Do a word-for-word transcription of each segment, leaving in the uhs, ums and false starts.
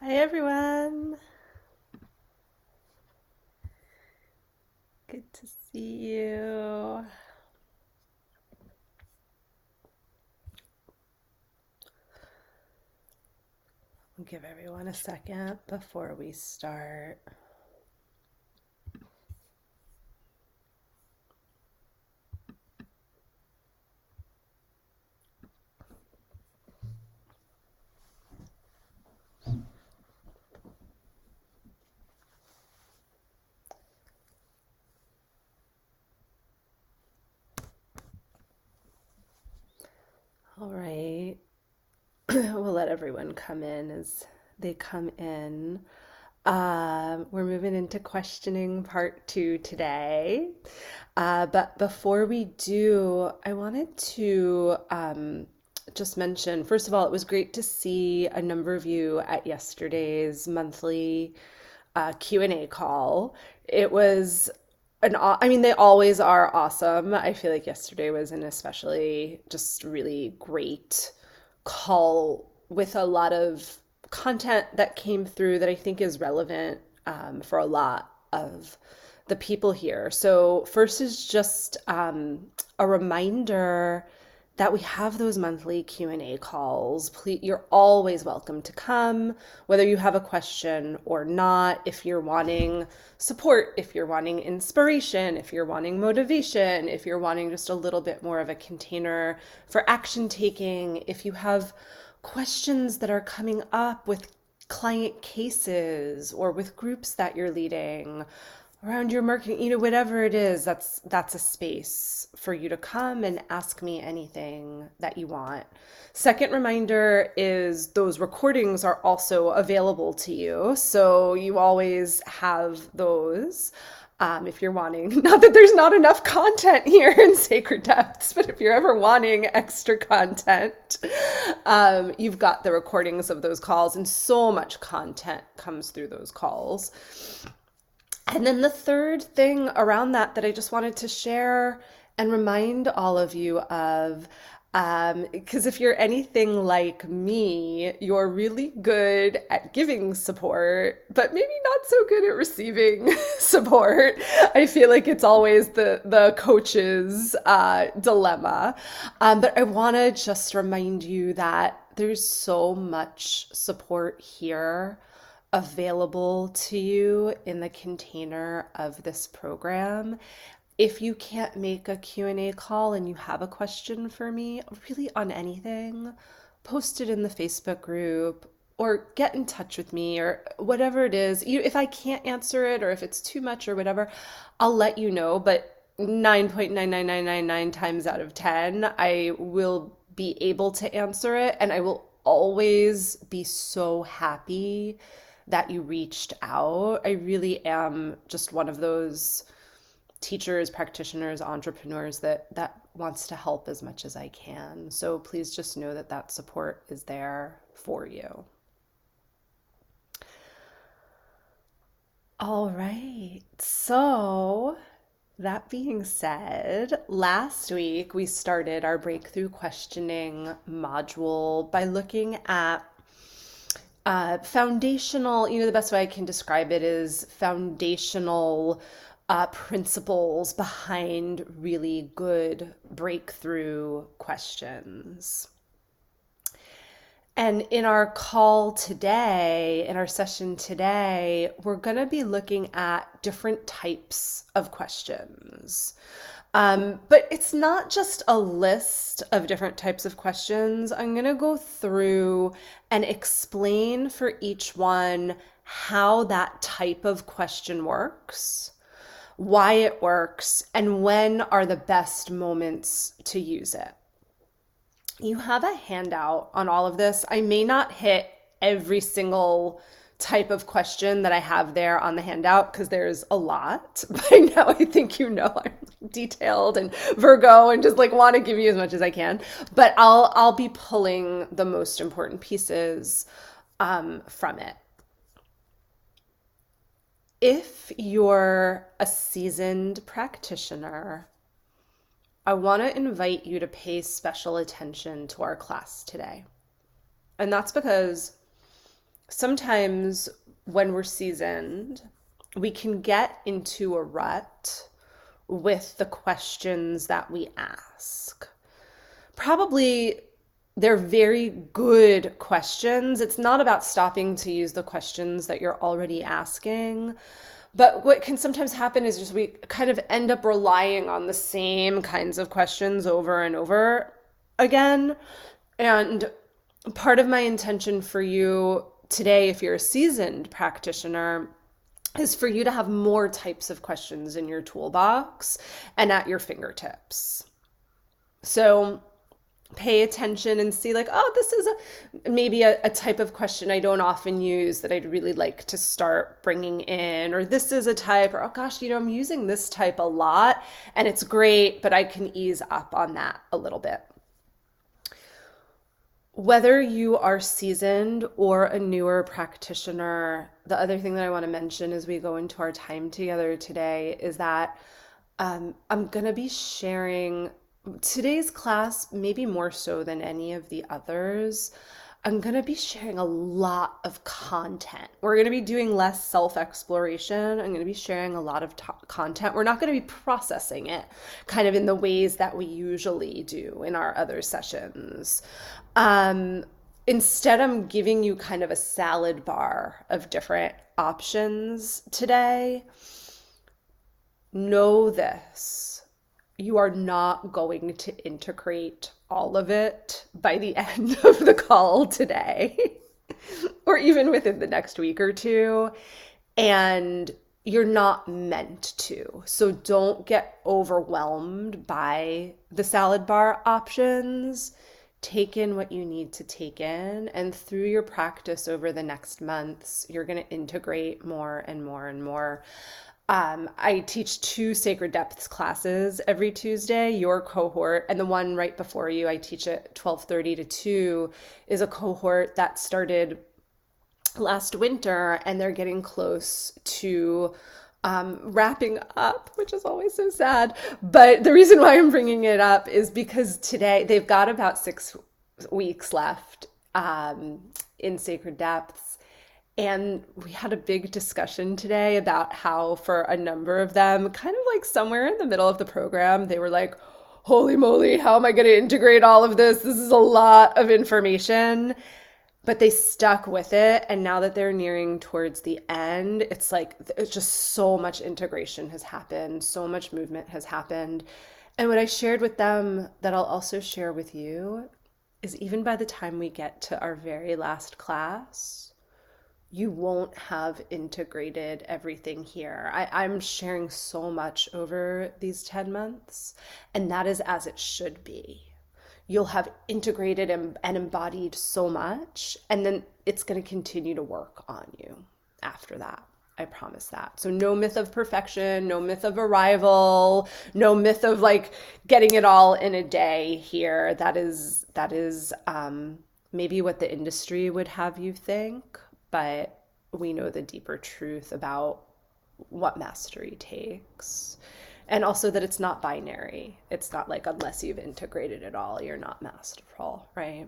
Hi everyone. Good to see you. I'll give everyone a second before we start. All right. We'll let everyone come in as they come in. Um, we're moving into questioning part two today. Uh, but before we do, I wanted to um, just mention, first of all, it was great to see a number of you at yesterday's monthly uh, Q and A call. It was an, aw- I mean, they always are awesome. I feel like yesterday was an especially just really great call with a lot of content that came through that I think is relevant um, for a lot of the people here. So, first is just um, a reminder that we have those monthly Q and A calls. Please, you're always welcome to come, whether you have a question or not. If you're wanting support, if you're wanting inspiration, if you're wanting motivation, if you're wanting just a little bit more of a container for action taking, if you have questions that are coming up with client cases or with groups that you're leading around your marketing, you know, whatever it is, that's that's a space for you to come and ask me anything that you want. Second reminder is those recordings are also available to you, so you always have those. Um, if you're wanting, not that there's not enough content here in Sacred Depths, but if you're ever wanting extra content, um, you've got the recordings of those calls, and so much content comes through those calls. And then the third thing around that that I just wanted to share and remind all of you of, um, because if you're anything like me, you're really good at giving support, but maybe not so good at receiving support. I feel like it's always the the coach's uh, dilemma. Um, but I want to just remind you that there's so much support here available to you in the container of this program. If you can't make a Q and A call and you have a question for me, really on anything, post it in the Facebook group or get in touch with me or whatever it is. You, if I can't answer it or if it's too much or whatever, I'll let you know. But nine point nine nine nine nine nine times out of ten, I will be able to answer it. And I will always be so happy that you reached out. I really am just one of those teachers, practitioners, entrepreneurs that that wants to help as much as I can. So please just know that that support is there for you. All right. So, that being said, last week we started our breakthrough questioning module by looking at uh, foundational, you know, the best way I can describe it is foundational uh, principles behind really good breakthrough questions. And in our call today, in our session today, we're going to be looking at different types of questions. Um, but it's not just a list of different types of questions. I'm going to go through and explain for each one how that type of question works, why it works, and when are the best moments to use it. You have a handout on all of this. I may not hit every single type of question that I have there on the handout because there's a lot. By now, I think you know I'm detailed and Virgo and just like want to give you as much as I can. But I'll I'll be pulling the most important pieces um, from it. If you're a seasoned practitioner, I want to invite you to pay special attention to our class today. And that's because sometimes when we're seasoned, we can get into a rut with the questions that we ask. Probably they're very good questions. It's not about stopping to use the questions that you're already asking. But what can sometimes happen is just we kind of end up relying on the same kinds of questions over and over again. And part of my intention for you today, if you're a seasoned practitioner, is for you to have more types of questions in your toolbox and at your fingertips. So pay attention and see like, oh, this is a maybe a, a type of question I don't often use that I'd really like to start bringing in, or this is a type, or oh gosh, you know, I'm using this type a lot and it's great, but I can ease up on that a little bit. Whether you are seasoned or a newer practitioner, the other thing that I want to mention as we go into our time together today is that um, I'm going to be sharing today's class, maybe more so than any of the others. I'm going to be sharing a lot of content. We're going to be doing less self-exploration. I'm going to be sharing a lot of t- content. We're not going to be processing it kind of in the ways that we usually do in our other sessions. Um, instead, I'm giving you kind of a salad bar of different options today. Know this. You are not going to integrate all of it by the end of the call today, or even within the next week or two. And you're not meant to. So don't get overwhelmed by the salad bar options. Take in what you need to take in. And through your practice over the next months, you're going to integrate more and more and more. Um, I teach two Sacred Depths classes every Tuesday. Your cohort and the one right before you, I teach at twelve thirty to two, is a cohort that started last winter, and they're getting close to um, wrapping up, which is always so sad. But the reason why I'm bringing it up is because today they've got about six weeks left um, in Sacred Depths. And we had a big discussion today about how for a number of them, kind of like somewhere in the middle of the program, they were like, holy moly, how am I going to integrate all of this? This is a lot of information. But they stuck with it. And now that they're nearing towards the end, it's like, it's just so much integration has happened. So much movement has happened. And what I shared with them that I'll also share with you is even by the time we get to our very last class, you won't have integrated everything here. I, I'm sharing so much over these ten months, and that is as it should be. You'll have integrated and, and embodied so much, and then it's going to continue to work on you after that. I promise that. So no myth of perfection, no myth of arrival, no myth of like getting it all in a day here. That is, that is um, maybe what the industry would have you think. But we know the deeper truth about what mastery takes. And also that it's not binary. It's not like unless you've integrated it all, you're not masterful, right?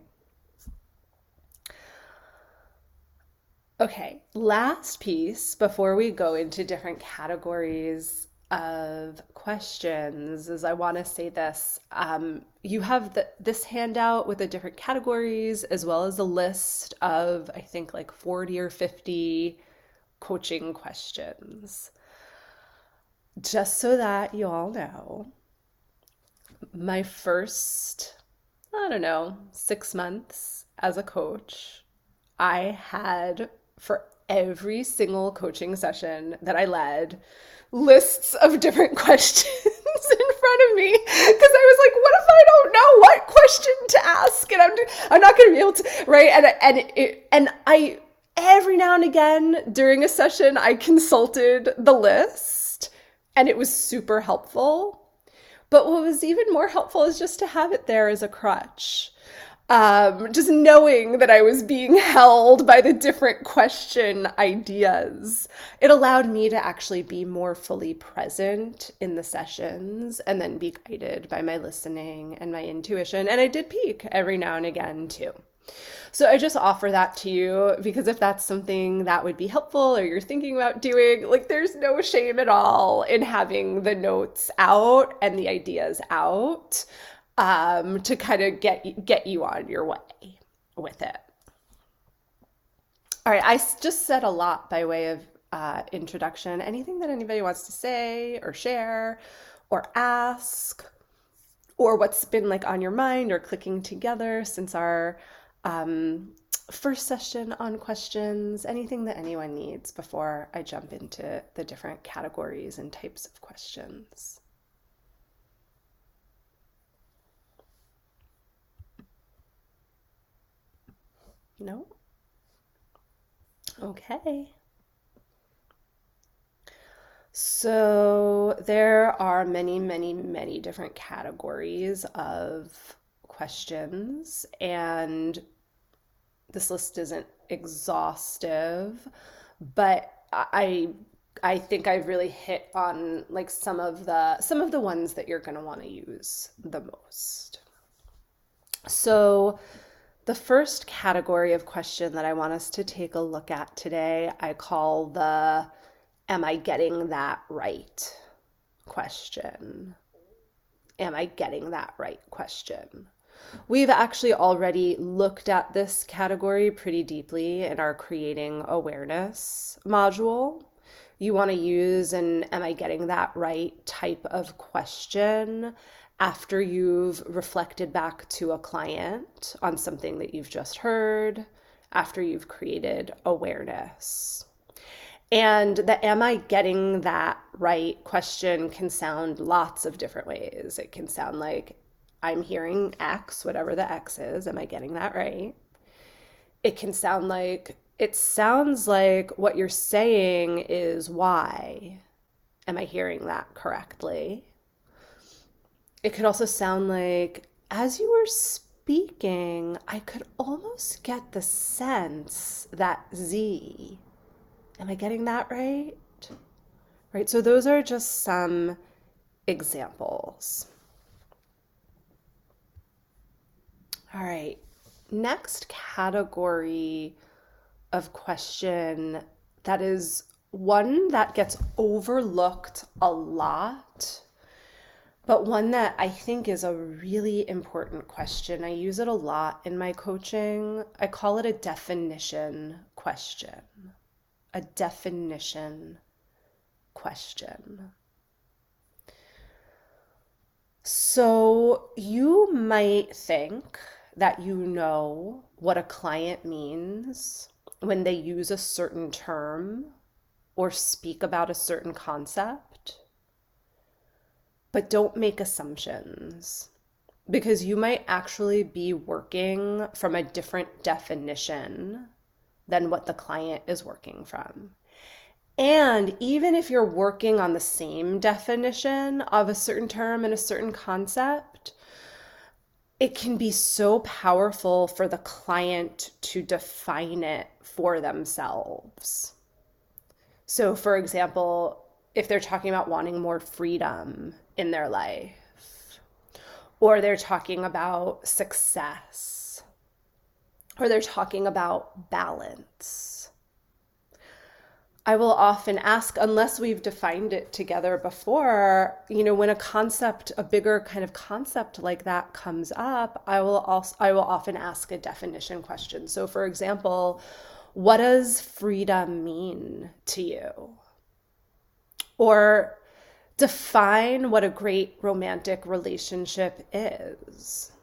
Okay, last piece before we go into different categories of questions is I want to say this. Um, you have the, this handout with the different categories as well as a list of, I think, like forty or fifty coaching questions. Just so that you all know, my first, I don't know, six months as a coach, I had for every single coaching session that I led, lists of different questions in front of me because I was like, what if I don't know what question to ask? And I'm I'm not going to be able to, right? And and it, and I every now and again during a session I consulted the list, and it was super helpful. But what was even more helpful is just to have it there as a crutch. Um, just knowing that I was being held by the different question ideas, it allowed me to actually be more fully present in the sessions and then be guided by my listening and my intuition. And I did peek every now and again too. So I just offer that to you because if that's something that would be helpful or you're thinking about doing, like there's no shame at all in having the notes out and the ideas out um, to kind of get get you on your way with it. All right, I just said a lot by way of uh, introduction. Anything that anybody wants to say or share or ask, or what's been like on your mind or clicking together since our um, first session on questions, anything that anyone needs before I jump into the different categories and types of questions. No? Okay. So there are many, many, many different categories of questions, and this list isn't exhaustive, but I I think I've really hit on like some of the some of the ones that you're going to want to use the most. So the first category of question that I want us to take a look at today, I call the "Am I getting that right?" question. Am I getting that right question? We've actually already looked at this category pretty deeply in our creating awareness module. You want to use an "Am I getting that right?" type of question after you've reflected back to a client on something that you've just heard, after you've created awareness. And the "Am I getting that right?" question can sound lots of different ways. It can sound like, I'm hearing X, whatever the X is. Am I getting that right? It can sound like, it sounds like what you're saying is Y. Am I hearing that correctly? It could also sound like, as you were speaking, I could almost get the sense that Z. Am I getting that right? Right, so those are just some examples. All right, next category of question that is one that gets overlooked a lot, but one that I think is a really important question. I use it a lot in my coaching. I call it a definition question. A definition question. So you might think that you know what a client means when they use a certain term or speak about a certain concept, but don't make assumptions because you might actually be working from a different definition than what the client is working from. And even if you're working on the same definition of a certain term and a certain concept, it can be so powerful for the client to define it for themselves. So, for example, if they're talking about wanting more freedom in their life, or they're talking about success, or they're talking about balance, I will often ask, unless we've defined it together before, you know, when a concept, a bigger kind of concept like that comes up, I will also, I will often ask a definition question. So for example, what does freedom mean to you? Or define what a great romantic relationship is.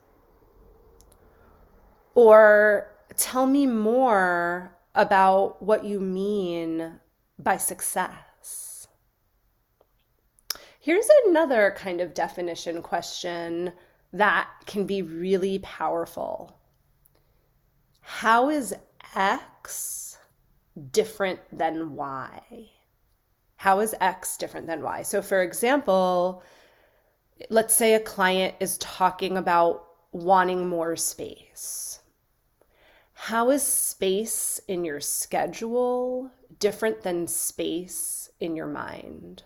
Or tell me more about what you mean by success. Here's another kind of definition question that can be really powerful. How is X different than Y? How is X different than Y? So for example, let's say a client is talking about wanting more space. How is space in your schedule different than space in your mind?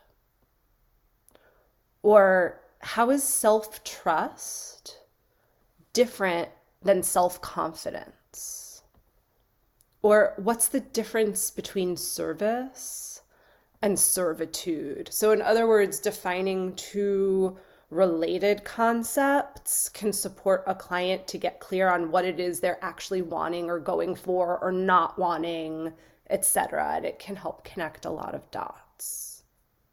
Or how is self-trust different than self-confidence? dots? Or what's the difference between service and servitude? So, in other words, defining two related concepts can support a client to get clear on what it is they're actually wanting or going for or not wanting, et cetera. And it can help connect a lot of dots.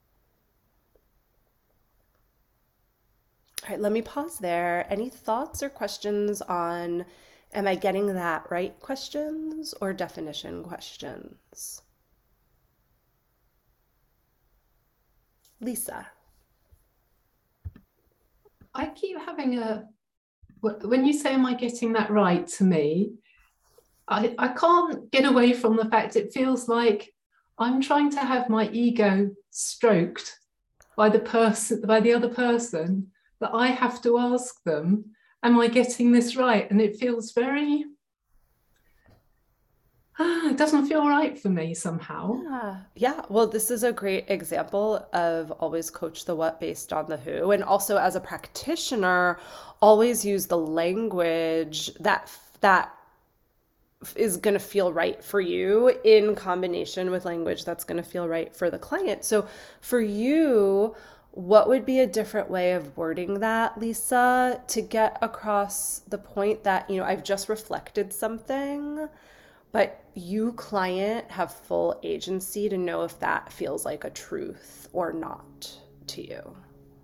All right, let me pause there. Any thoughts or questions on am I getting that right questions or definition questions? Lisa. I keep having a, when you say, am I getting that right to me? I, I can't get away from the fact it feels like I'm trying to have my ego stroked by the person, by the other person, that I have to ask them, am I getting this right? And it feels very, ah, it doesn't feel right for me somehow. Yeah. Yeah. Well, this is a great example of always coach the what based on the who. And also as a practitioner, always use the language that that is going to feel right for you in combination with language that's going to feel right for the client. So for you, what would be a different way of wording that, Lisa, to get across the point that, you know, I've just reflected something, but you, client, have full agency to know if that feels like a truth or not to you?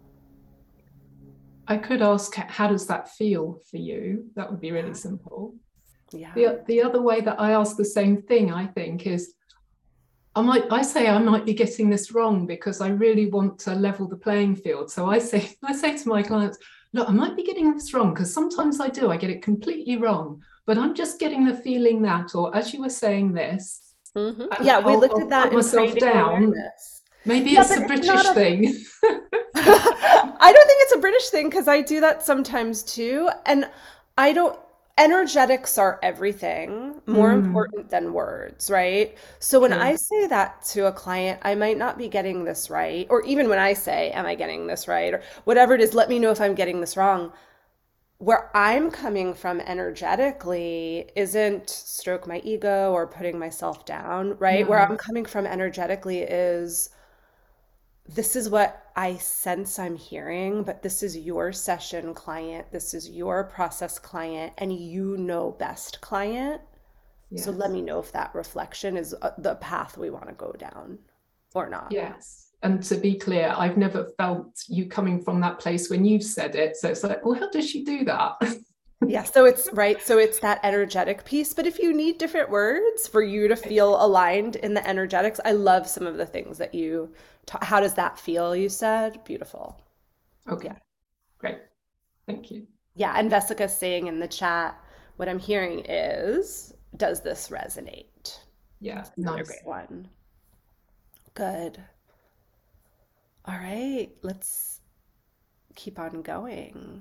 I could ask, how does that feel for you? That would be really simple. Yeah. The, the other way that I ask the same thing, I think, is I might I say I might be getting this wrong because I really want to level the playing field. So I say I say to my clients, look, I might be getting this wrong because sometimes I do, I get it completely wrong, but I'm just getting the feeling that, or as you were saying this, hmm and Yeah, we I'll, looked I'll at that put in myself creating down. awareness. Maybe Yeah, it's but a it's not British a thing. I don't think it's a British thing because I do that sometimes too. And I don't, energetics are everything, more Mm, important than words, right? So when I true. say that to a client, I might not be getting this right. Or even when I say, am I getting this right? Or whatever it is, let me know if I'm getting this wrong. Where I'm coming from energetically isn't stroke my ego or putting myself down, right? Where No. I'm coming from energetically is this is what I sense I'm hearing, but this is your session client. This is your process client, and you know best client. So let Yes. me know if that reflection is uh, the path we want to go down or not. Yes. And to be clear, I've never felt you coming from that place when you've said it. So it's like, well, how does she do that? Yeah, so it's right. So it's that energetic piece. But if you need different words for you to feel aligned in the energetics, I love some of the things that you ta- how does that feel? You said beautiful. Okay, Yeah. great. Thank you. Yeah, and Vesica's saying in the chat, what I'm hearing is, does this resonate? Yeah, That's another nice. great one. Good. All right, let's keep on going.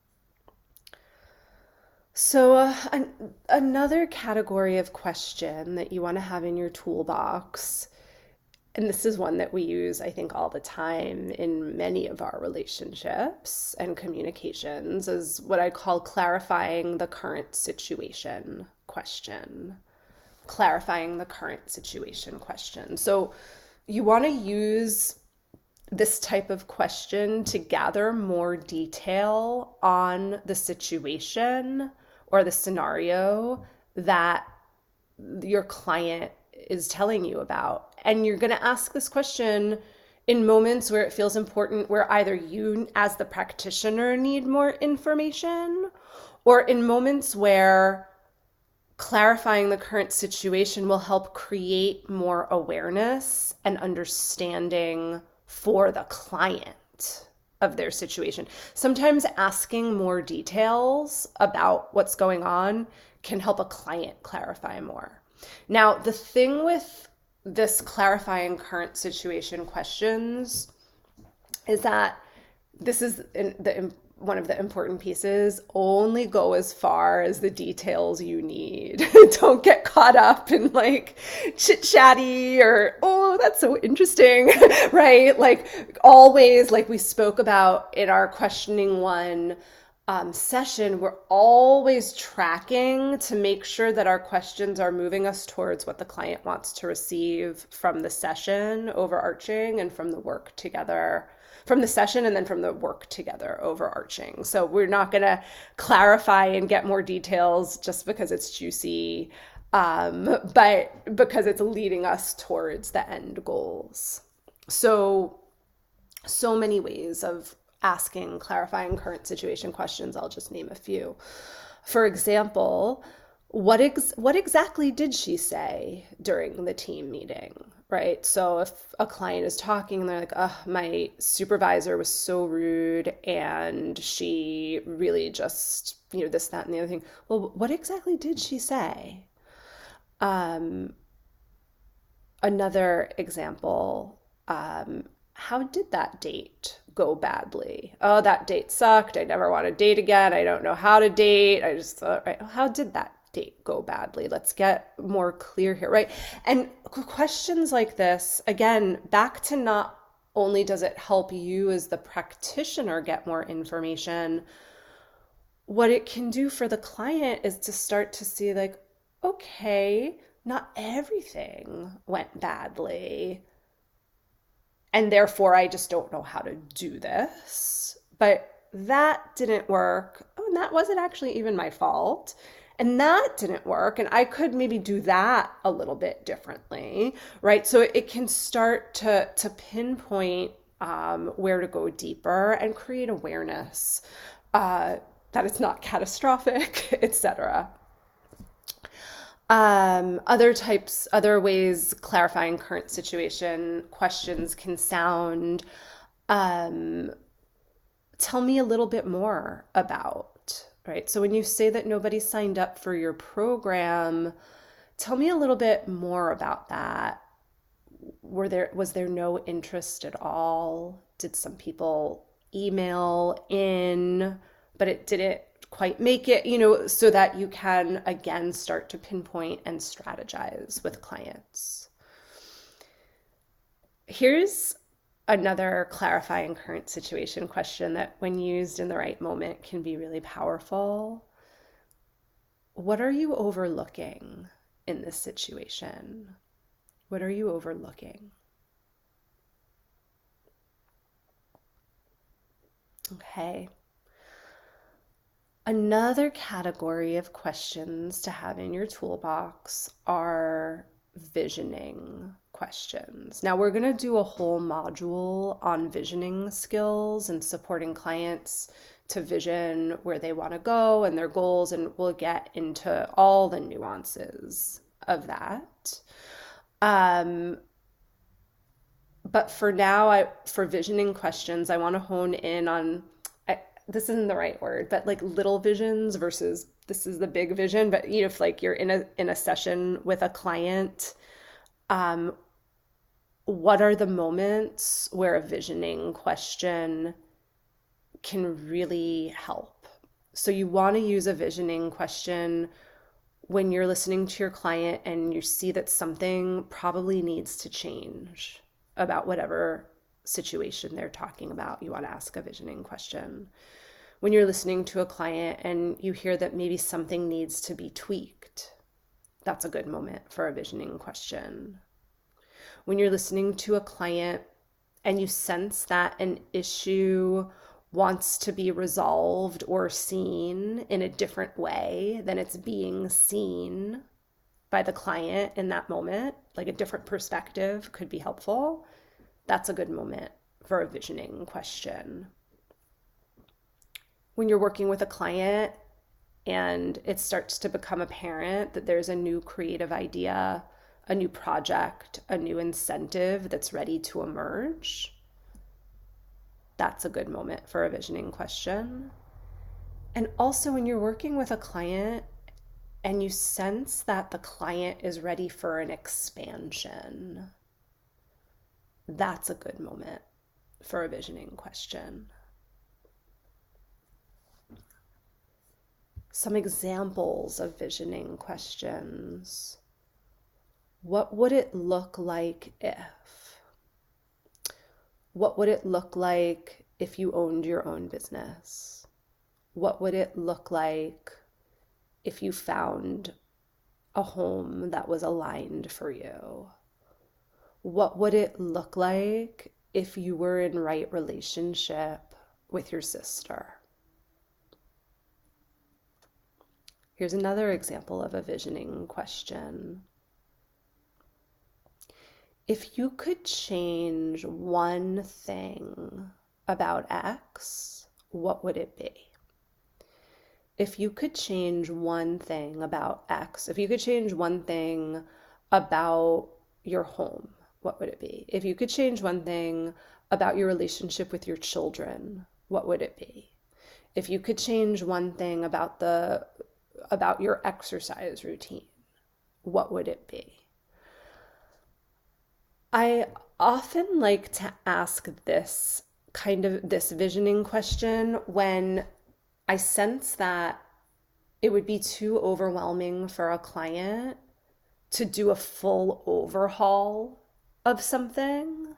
So, uh, an, another category of question that you want to have in your toolbox, and this is one that we use, I think, all the time in many of our relationships and communications, is what I call clarifying the current situation question. Clarifying the current situation question. So you want to use this type of question to gather more detail on the situation or the scenario that your client is telling you about. And you're going to ask this question in moments where it feels important, where either you, as the practitioner, need more information, or in moments where clarifying the current situation will help create more awareness and understanding for the client of their situation. Sometimes asking more details about what's going on can help a client clarify more. Now, the thing with this clarifying current situation questions is that this is in the one of the important pieces. Only go as far as the details you need. Don't get caught up in like chit chatty or, oh, that's so interesting, right? Like always, like we spoke about in our questioning one, um, session, we're always tracking to make sure that our questions are moving us towards what the client wants to receive from the session overarching and from the work together, from the session and then from the work together overarching. So we're not going to clarify and get more details just because it's juicy, um, but because it's leading us towards the end goals. So so many ways of asking clarifying current situation questions. I'll just name a few. For example, what ex- what exactly did she say during the team meeting? Right. So if a client is talking and they're like, oh, my supervisor was so rude and she really just, you know, this, that, and the other thing. Well, what exactly did she say? Um, Another example, um, how did that date go badly? Oh, that date sucked. I never want to date again. I don't know how to date. I just thought, right, how did that date go badly? Let's get more clear here, right? And questions like this, again, back to not only does it help you as the practitioner get more information, what it can do for the client is to start to see, like, okay, not everything went badly. And therefore, I just don't know how to do this. But that didn't work. Oh, and that wasn't actually even my fault. And that didn't work. And I could maybe do that a little bit differently, right? So it can start to, to pinpoint um, where to go deeper and create awareness uh, that it's not catastrophic, et cetera. Um, other types, other ways clarifying current situation questions can sound, um, tell me a little bit more about, right? So when you say that nobody signed up for your program, tell me a little bit more about that. Were there, was there no interest at all? Did some people email in, but it didn't quite make it, you know, so that you can again start to pinpoint and strategize with clients. Here's another clarifying current situation question that, when used in the right moment, can be really powerful. What are you overlooking in this situation? What are you overlooking? Okay. Another category of questions to have in your toolbox are visioning questions. Now, we're going to do a whole module on visioning skills and supporting clients to vision where they want to go and their goals, and we'll get into all the nuances of that. Um, but for now, I for visioning questions, I want to hone in on, I, this isn't the right word, but like little visions versus this is the big vision. But you know, if like you're in a in a session with a client, um, what are the moments where a visioning question can really help? So you want to use a visioning question when you're listening to your client and you see that something probably needs to change about whatever situation they're talking about. You want to ask a visioning question. When you're listening to a client and you hear that maybe something needs to be tweaked, that's a good moment for a visioning question. When you're listening to a client and you sense that an issue wants to be resolved or seen in a different way than it's being seen by the client in that moment, like a different perspective could be helpful, that's a good moment for a visioning question. When you're working with a client and it starts to become apparent that there's a new creative idea, a new project, a new incentive that's ready to emerge, that's a good moment for a visioning question. And also when you're working with a client and you sense that the client is ready for an expansion, that's a good moment for a visioning question. Some examples of visioning questions. What would it look like if? What would it look like if you owned your own business? what would it look like if you found a home that was aligned for you? What would it look like if you were in right relationship with your sister? Here's another example of a visioning question. If you could change one thing about X, what would it be? If you could change one thing about X, if you could change one thing about your home, what would it be? If you could change one thing about your relationship with your children, what would it be? If you could change one thing about the about your exercise routine, what would it be? I often like to ask this kind of this visioning question when I sense that it would be too overwhelming for a client to do a full overhaul of something.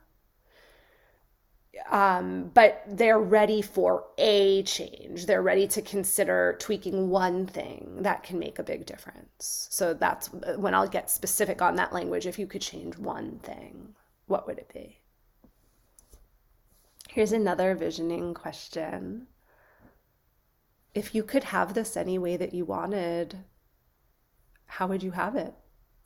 Um, but they're ready for a change. They're ready to consider tweaking one thing that can make a big difference. So that's when I'll get specific on that language. If you could change one thing, what would it be? Here's another visioning question. If you could have this any way that you wanted, how would you have it?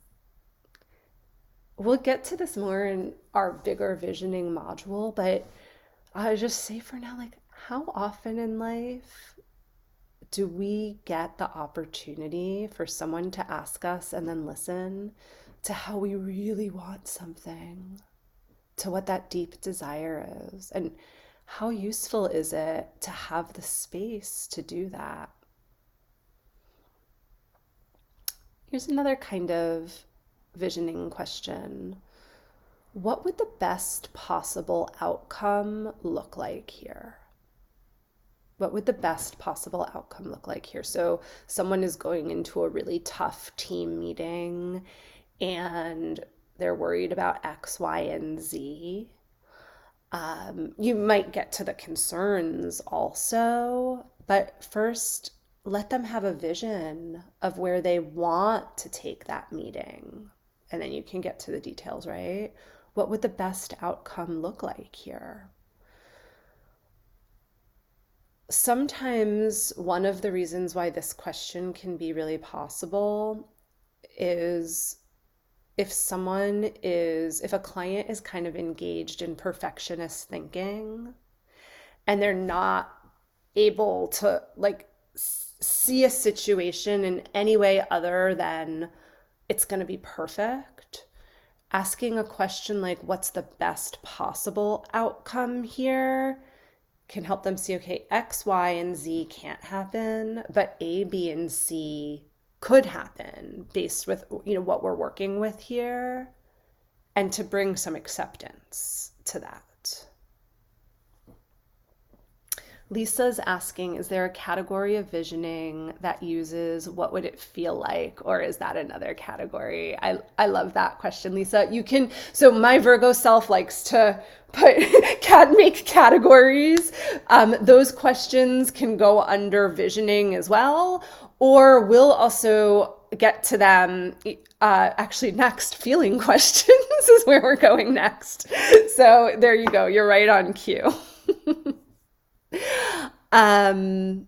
We'll get to this more in our bigger visioning module, but I'll just say for now, like, how often in life do we get the opportunity for someone to ask us and then listen to how we really want something, to what that deep desire is? And how useful is it to have the space to do that? Here's another kind of visioning question. What would the best possible outcome look like here? What would the best possible outcome look like here? So someone is going into a really tough team meeting and they're worried about X, Y, and Z. Um, you might get to the concerns also, but first let them have a vision of where they want to take that meeting. And then you can get to the details, right? What would the best outcome look like here? Sometimes one of the reasons why this question can be really possible is if someone is, if a client is kind of engaged in perfectionist thinking and they're not able to like see a situation in any way other than it's going to be perfect, asking a question like, what's the best possible outcome here, can help them see, okay, X, Y, and Z can't happen, but A, B, and C could happen based with, you know, what we're working with here, and to bring some acceptance to that. Lisa's asking, is there a category of visioning that uses what would it feel like, or is that another category? I, I love that question, Lisa. You can, so my Virgo self likes to put, can make categories. Um, those questions can go under visioning as well, or we'll also get to them uh, actually next. Feeling questions is where we're going next. So there you go. You're right on cue. Um,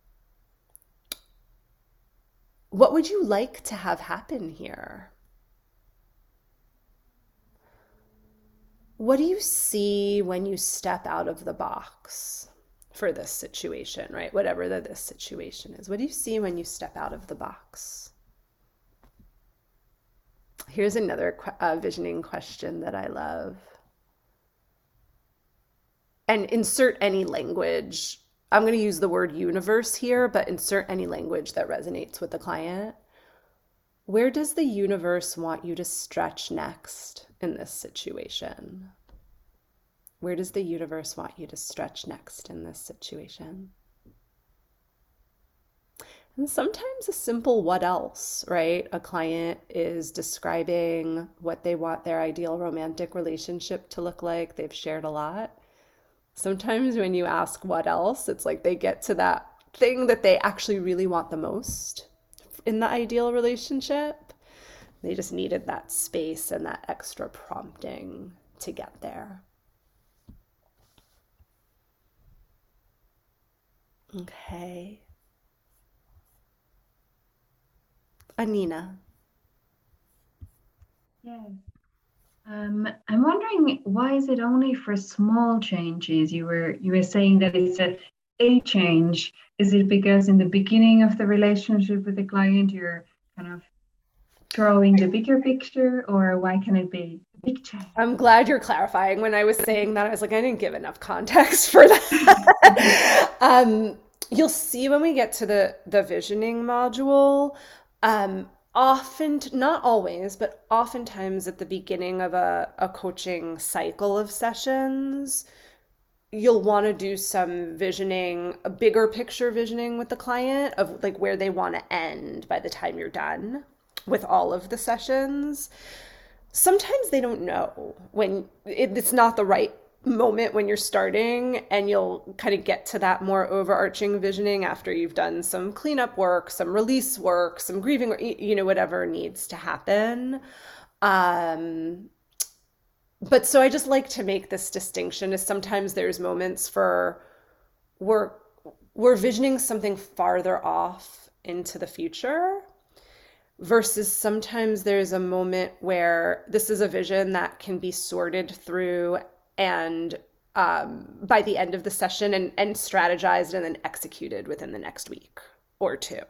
what would you like to have happen here? What do you see when you step out of the box for this situation, right? Whatever the, this situation is. What do you see when you step out of the box? Here's another uh, visioning question that I love. And insert any language. I'm going to use the word universe here, but insert any language that resonates with the client. Where does the universe want you to stretch next in this situation? Where does the universe want you to stretch next in this situation? And sometimes a simple what else, right? A client is describing what they want their ideal romantic relationship to look like. They've shared a lot. Sometimes when you ask what else, it's like they get to that thing that they actually really want the most in the ideal relationship. They just needed that space and that extra prompting to get there. Okay. Anina. Yeah. Um, I'm wondering, why is it only for small changes? You were you were saying that it's a a change. Is it because in the beginning of the relationship with the client you're kind of drawing the bigger picture, or why can it be a big change? I'm glad you're clarifying. When I was saying that, I was like, I didn't give enough context for that. um, you'll see when we get to the the visioning module, um, often, not always, but oftentimes at the beginning of a, a coaching cycle of sessions, you'll want to do some visioning, a bigger picture visioning with the client of like where they want to end by the time you're done with all of the sessions. Sometimes they don't know when it, it's not the right moment when you're starting, and you'll kind of get to that more overarching visioning after you've done some cleanup work, some release work, some grieving, you know, whatever needs to happen. Um, but so I just like to make this distinction is sometimes there's moments for we're we're visioning something farther off into the future versus sometimes there's a moment where this is a vision that can be sorted through and um, by the end of the session and, and strategized and then executed within the next week or two.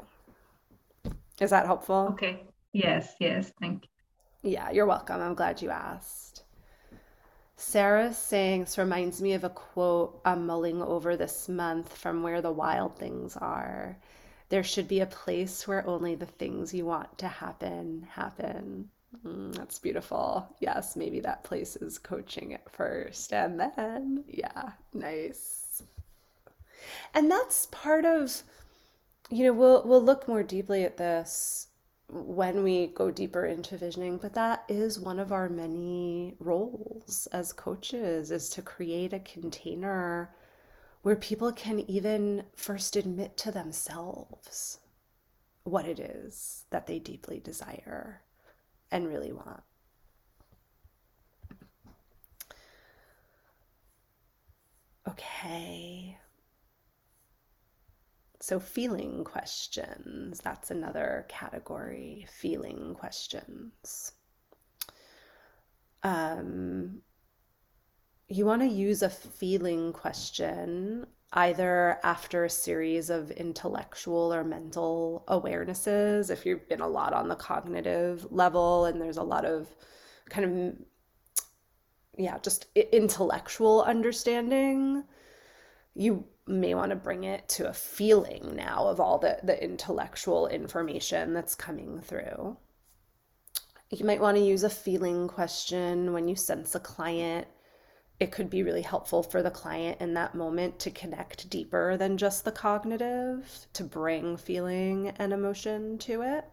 Is that helpful? Okay. Yes, yes, thank you. Yeah, you're welcome. I'm glad you asked. Sarah's saying, this reminds me of a quote I'm mulling over this month from Where the Wild Things Are. There should be a place where only the things you want to happen, happen. Mm, that's beautiful. Yes, maybe that place is coaching at first. And then, yeah, nice. And that's part of, you know, we'll we'll look more deeply at this when we go deeper into visioning, but that is one of our many roles as coaches is to create a container where people can even first admit to themselves what it is that they deeply desire and really want. Okay. So feeling questions, that's another category, feeling questions. Um, you want to use a feeling question either after a series of intellectual or mental awarenesses, if you've been a lot on the cognitive level and there's a lot of kind of, yeah, just intellectual understanding, you may want to bring it to a feeling now of all the, the intellectual information that's coming through. You might want to use a feeling question when you sense a client. It could be really helpful for the client in that moment to connect deeper than just the cognitive, to bring feeling and emotion to it.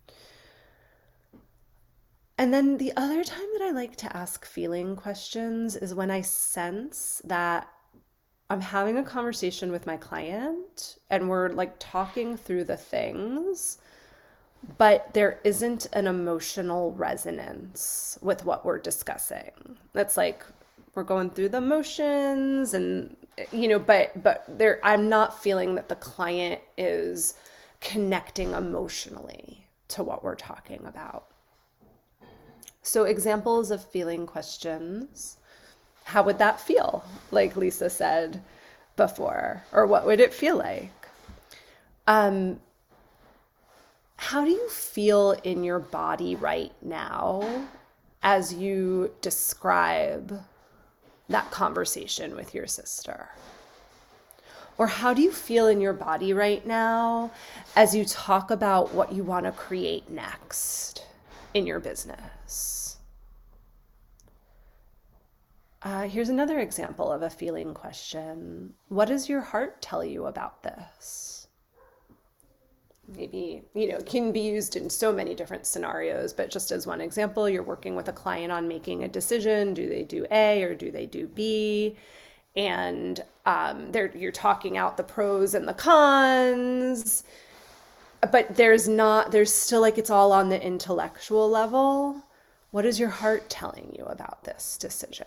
And then the other time that I like to ask feeling questions is when I sense that I'm having a conversation with my client and we're like talking through the things, but there isn't an emotional resonance with what we're discussing. That's like we're going through the motions and you know, but but there I'm not feeling that the client is connecting emotionally to what we're talking about. So examples of feeling questions. How would that feel? Like Lisa said before, or what would it feel like? Um, how do you feel in your body right now as you describe that conversation with your sister? Or how do you feel in your body right now as you talk about what you want to create next in your business? Uh, here's another example of a feeling question. What does your heart tell you about this? Maybe, you know, it can be used in so many different scenarios, but just as one example, you're working with a client on making a decision. Do they do A or do they do B? And um, there you're talking out the pros and the cons, but there's not, there's still like it's all on the intellectual level. What is your heart telling you about this decision?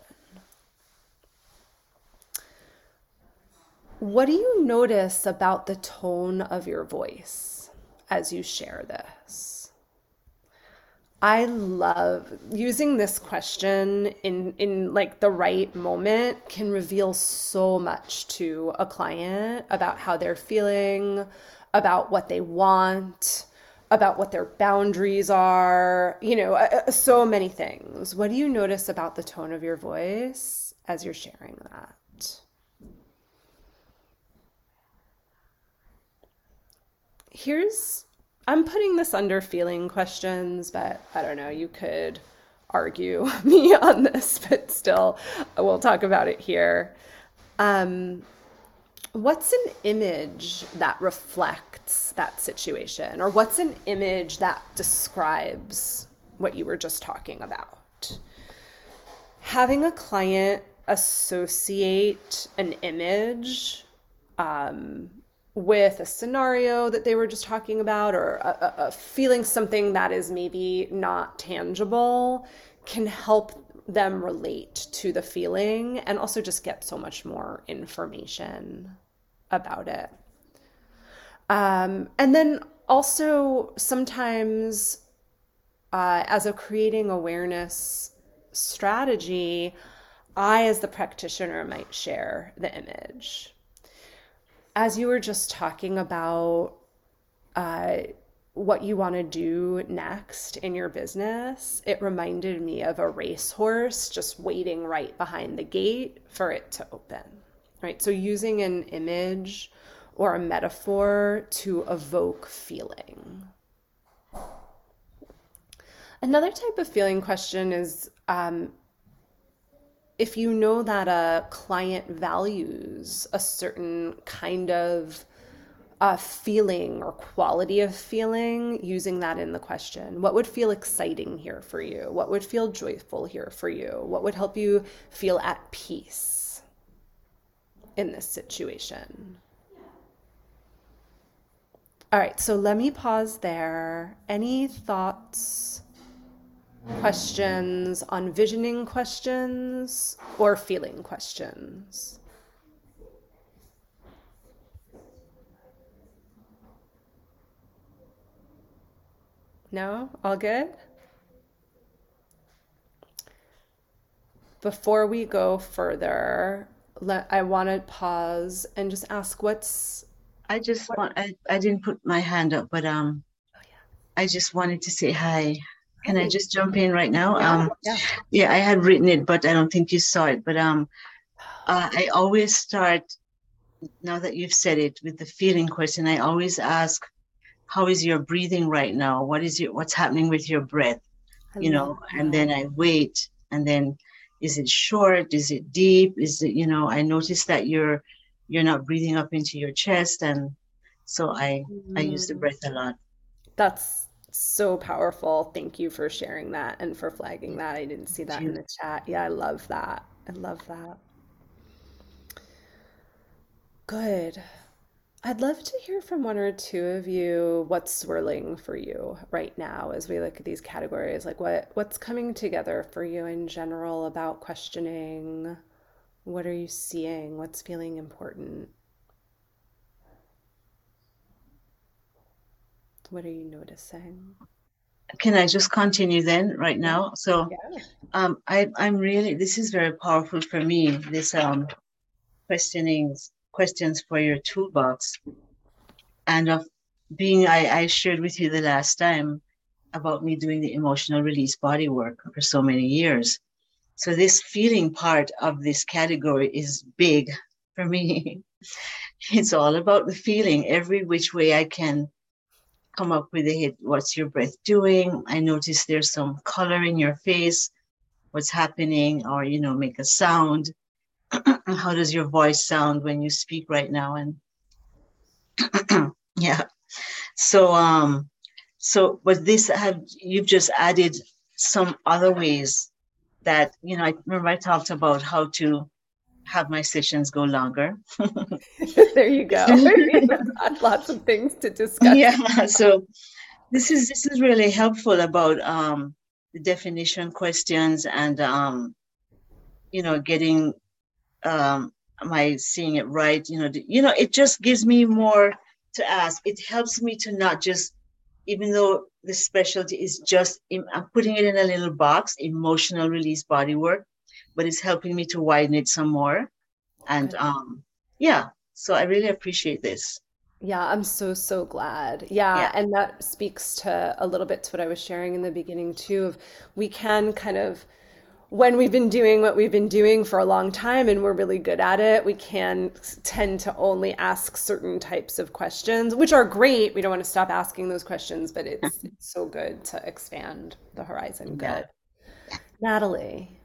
What do you notice about the tone of your voice as you share this? I love using this question in in like the right moment can reveal so much to a client about how they're feeling, about what they want, about what their boundaries are, you know, uh, uh, so many things. What do you notice about the tone of your voice as you're sharing that? Here's, I'm putting this under feeling questions, but I don't know, you could argue me on this, but still, we'll talk about it here. Um, what's an image that reflects that situation? Or what's an image that describes what you were just talking about? Having a client associate an image um, with a scenario that they were just talking about, or a, a, a feeling something that is maybe not tangible, can help them relate to the feeling and also just get so much more information about it. Um, and then also sometimes uh, as a creating awareness strategy, I, as the practitioner, might share the image. As you were just talking about uh, what you want to do next in your business, it reminded me of a racehorse just waiting right behind the gate for it to open, right? So using an image or a metaphor to evoke feeling. Another type of feeling question is um, if you know that a client values a certain kind of uh, feeling or quality of feeling, using that in the question. What would feel exciting here for you? What would feel joyful here for you? What would help you feel at peace in this situation? All right, so let me pause there. Any thoughts, questions on visioning questions or feeling questions? No? All good? Before we go further, let, I want to pause and just ask what's I just want, I, I didn't put my hand up, but um, oh, yeah. I just wanted to say hi. Can Hi. I just jump in right now? Yeah, Um, yeah. yeah, I had written it, but I don't think you saw it. But um, uh, I always start, now that you've said it, with the feeling question. I always ask, how is your breathing right now? What is your, what's happening with your breath? I You know, love and that. then I wait, and then is it short? Is it deep? Is it, you know, I notice that you're you're not breathing up into your chest, and so I I use the Mm, breath a lot. that's so powerful. Thank you for sharing that and for flagging that. I didn't see Thank that in you. the chat. Yeah, I love that. I love that. Good. I'd love to hear from one or two of you what's swirling for you right now as we look at these categories. Like what what's coming together for you in general about questioning? What are you seeing? What's feeling important? What are you noticing? Can I just continue then right Yeah. now? So Yeah. um, I I'm really, this is very powerful for me. This um questioning questions for your toolbox, and of being I I shared with you the last time about me doing the emotional release body work for so many years. So this feeling part of this category is big for me. It's all about the feeling, every which way I can come up with a hit. What's your breath doing? I notice there's some color in your face. What's happening? Or, you know, make a sound. How does your voice sound when you speak right now? And yeah. So um so but this have you've just added some other ways that, you know, I remember I talked about how to have my sessions go longer. There you go. We've got lots of things to discuss. Yeah, so this is this is really helpful about um, the definition questions and um, you know getting um, am I seeing it right? You know, the, you know, it just gives me more to ask. It helps me to not just, even though the specialty is just, I'm putting it in a little box, emotional release body work, but it's helping me to widen it some more. And Good. um, yeah, so I really appreciate this. Yeah, I'm so, so glad. Yeah, Yeah. and that speaks to a little bit to what I was sharing in the beginning too, of we can kind of, when we've been doing what we've been doing for a long time and we're really good at it, we can s- tend to only ask certain types of questions, which are great. We don't want to stop asking those questions, but it's it's so good to expand the horizon. Yeah. Good. Natalie.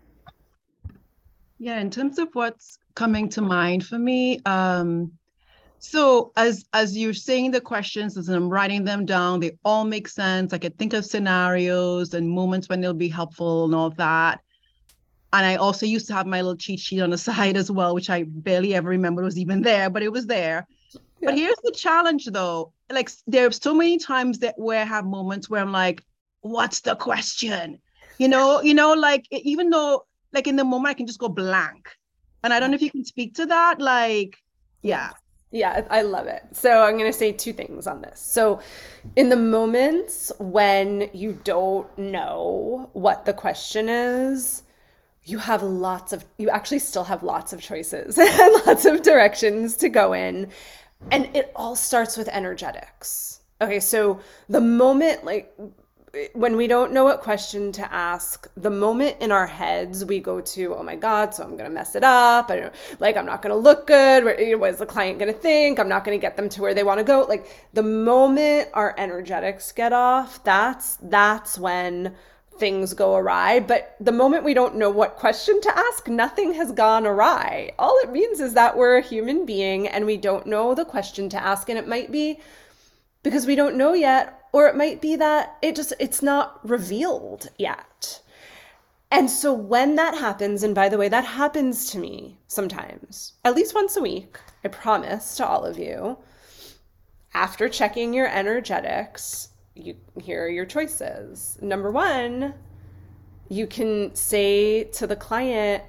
Yeah, in terms of what's coming to mind for me, um, so as as you're saying the questions, as I'm writing them down, they all make sense. I could think of scenarios and moments when they'll be helpful and all that. And I also used to have my little cheat sheet on the side as well, which I barely ever remember was even there, but it was there. But Yeah. here's the challenge though. Like there's so many times that where I have moments where I'm like, what's the question? You know, you know, like e- even though like in the moment I can just go blank. And I don't know if you can speak to that. Like, Yeah. yeah. Yeah, I I love it. So I'm going to say two things on this. So, in the moments when you don't know what the question is, you have lots of, you actually still have lots of choices and lots of directions to go in. And it all starts with energetics. Okay, so the moment, like, when we don't know what question to ask, the moment in our heads we go to, oh my God, so I'm going to mess it up. I don't, like, I'm not going to look good. What is the client going to think? I'm not going to get them to where they want to go. Like the moment our energetics get off, that's, that's when things go awry. But the moment we don't know what question to ask, nothing has gone awry. All it means is that we're a human being and we don't know the question to ask. And it might be because we don't know yet, or it might be that it just it's not revealed yet. And so when that happens, and by the way, that happens to me sometimes, at least once a week, I promise to all of you, after checking your energetics, you here are your choices. Number one, you can say to the client,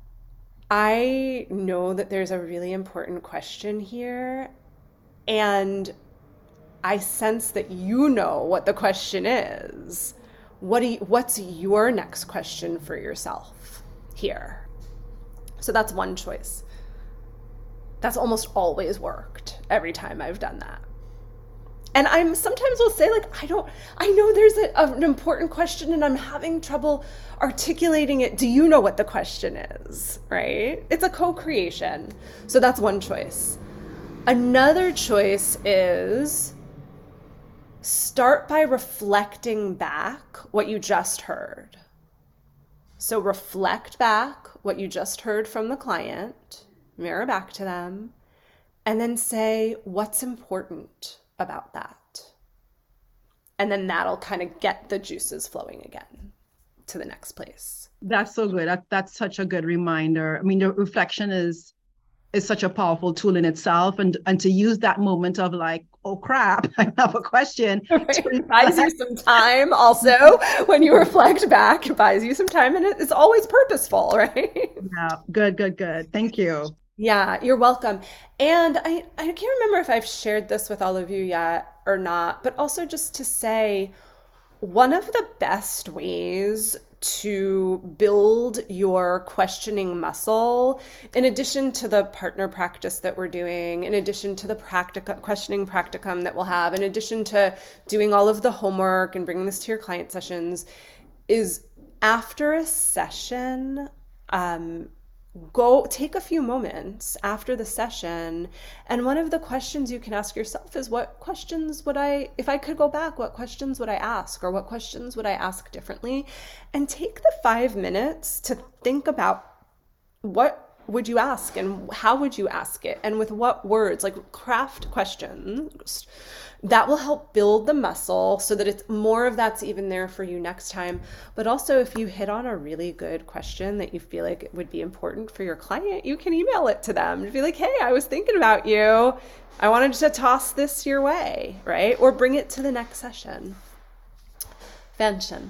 I know that there's a really important question here, and I sense that you know what the question is. What do you, what's your next question for yourself here? So that's one choice. That's almost always worked every time I've done that. And I'm sometimes will say like, I don't, I know there's a, an important question and I'm having trouble articulating it. Do you know what the question is? Right? It's a co-creation. So that's one choice. Another choice is start by reflecting back what you just heard. So reflect back what you just heard from the client, mirror back to them, and then say, what's important about that? And then that'll kind of get the juices flowing again to the next place. That's so good. That, that's such a good reminder. I mean, the reflection is is such a powerful tool in itself, and and to use that moment of like, oh crap, I have a question. Right? It buys you some time also when you reflect back. It buys you some time and it's always purposeful, right? Yeah, good, good, good. Thank you. Yeah, you're welcome. And I, I can't remember if I've shared this with all of you yet or not, but also just to say, one of the best ways to build your questioning muscle, in addition to the partner practice that we're doing, in addition to the practica, questioning practicum that we'll have, in addition to doing all of the homework and bringing this to your client sessions, is after a session, um, go take a few moments after the session, and one of the questions you can ask yourself is, what questions would I, if I could go back, what questions would I ask, or what questions would I ask differently? And take the five minutes to think about what would you ask, and how would you ask it, and with what words? Like, craft questions that will help build the muscle so that it's more of that's even there for you next time. But also, if you hit on a really good question that you feel like it would be important for your client, you can email it to them and be like, hey, I was thinking about you. I wanted to toss this your way, right? Or bring it to the next session. Fanchen.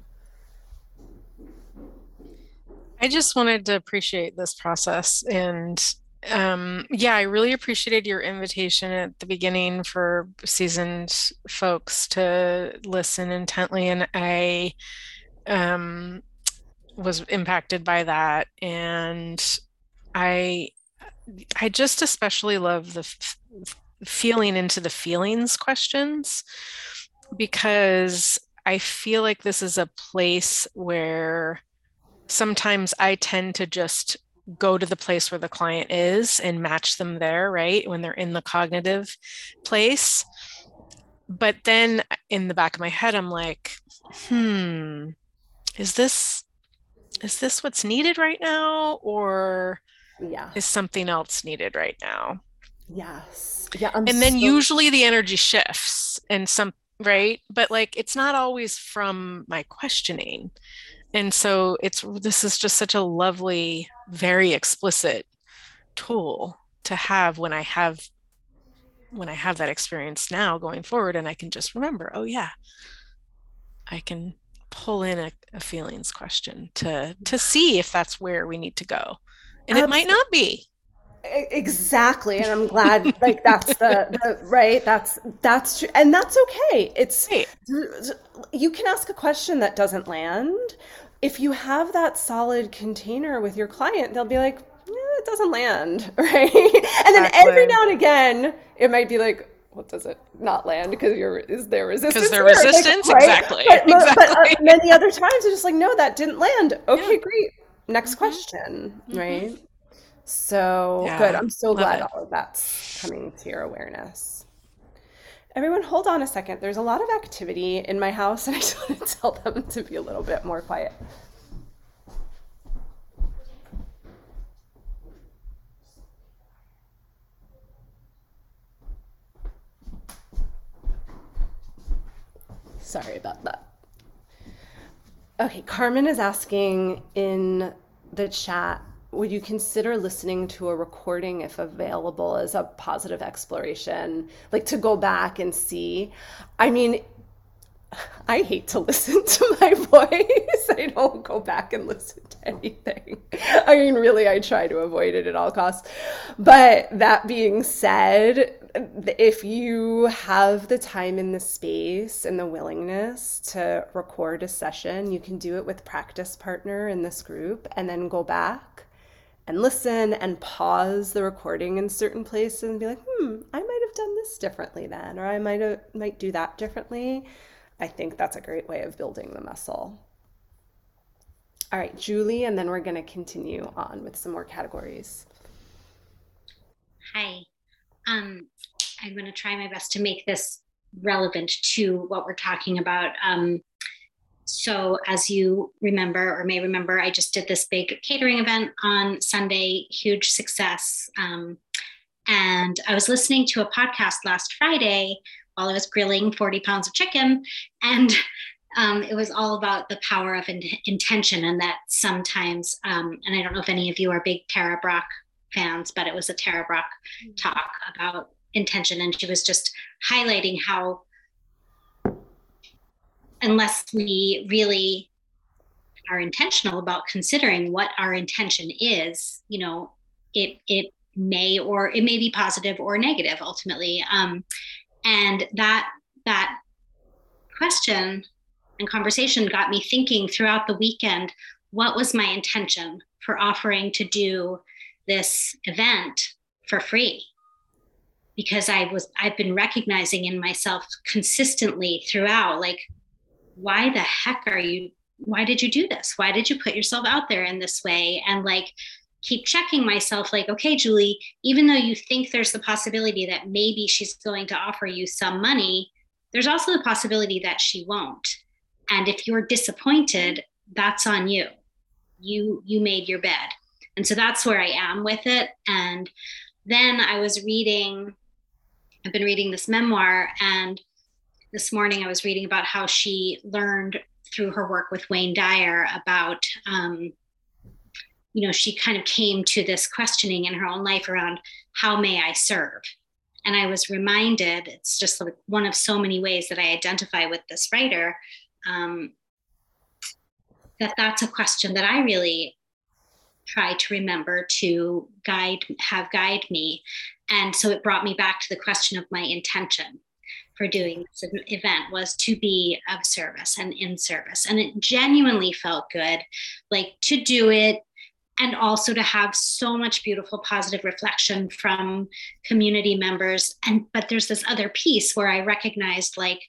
I just wanted to appreciate this process. And um, yeah, I really appreciated your invitation at the beginning for seasoned folks to listen intently. And I um, was impacted by that. And I, I just especially love the f- feeling into the feelings questions, because I feel like this is a place where sometimes I tend to just go to the place where the client is and match them there, right? When they're in the cognitive place. But then in the back of my head, I'm like, hmm, is this, is this what's needed right now? Or Yeah. is something else needed right now? Yes. Yeah. I'm And then so- usually the energy shifts and some, right? But like, it's not always from my questioning. And so it's, this is just such a lovely, very explicit tool to have when I have, when I have that experience now going forward, and I can just remember, oh yeah, I can pull in a, a feelings question to, to see if that's where we need to go. And it might not be. Exactly. And I'm glad, like, that's the, the right. That's, that's true. And that's okay. It's, Right. you can ask a question that doesn't land. If you have that solid container with your client, they'll be like, yeah, it doesn't land, right? And then Exactly. every now and again, it might be like, what does it not land? Because you're, is there resistance? Because there's there? resistance, Like, right? exactly. But, exactly. but uh, many other times, it's just like, no, that didn't land. Okay, Yeah. great. Next Mhm. question, Mhm. right? So Yeah, good. I'm so love glad it. all of that's coming to your awareness. Everyone, hold on a second. There's a lot of activity in my house, and I just want to tell them to be a little bit more quiet. Sorry about that. Okay, Carmen is asking in the chat, would you consider listening to a recording if available as a positive exploration, like to go back and see? I mean, I hate to listen to my voice. I don't go back and listen to anything. I mean, really, I try to avoid it at all costs. But that being said, if you have the time and the space and the willingness to record a session, you can do it with practice partner in this group and then go back and listen and pause the recording in certain places and be like, hmm, I might have done this differently then, or I might have, might do that differently. I think that's a great way of building the muscle. All right, Julie, and then we're going to continue on with some more categories. Hi. Um, I'm going to try my best to make this relevant to what we're talking about. Um, so as you remember or may remember, I just did this big catering event on Sunday, huge success. Um, and I was listening to a podcast last Friday while I was grilling forty pounds of chicken. And um, it was all about the power of in- intention. And that sometimes, um, and I don't know if any of you are big Tara Brach fans, but it was a Tara Brach talk about intention. And she was just highlighting how unless we really are intentional about considering what our intention is, you know, it, it may, or it may be positive or negative ultimately. Um, And that that question and conversation got me thinking throughout the weekend, what was my intention for offering to do this event for free? Because I was, I've been recognizing in myself consistently throughout, like, why the heck are you, why did you do this? Why did you put yourself out there in this way? And like, keep checking myself like, okay, Julie, even though you think there's the possibility that maybe she's going to offer you some money, there's also the possibility that she won't. And if you're disappointed, that's on you. You, you made your bed. And so that's where I am with it. And then I was reading, I've been reading this memoir, and this morning I was reading about how she learned through her work with Wayne Dyer about, um, you know, she kind of came to this questioning in her own life around, how may I serve? And I was reminded, it's just like one of so many ways that I identify with this writer, um, that that's a question that I really try to remember to guide, have guide me. And so it brought me back to the question of my intention for doing this event was to be of service and in service. And it genuinely felt good, like to do it, and also to have so much beautiful positive reflection from community members. And but there's this other piece where I recognized, like,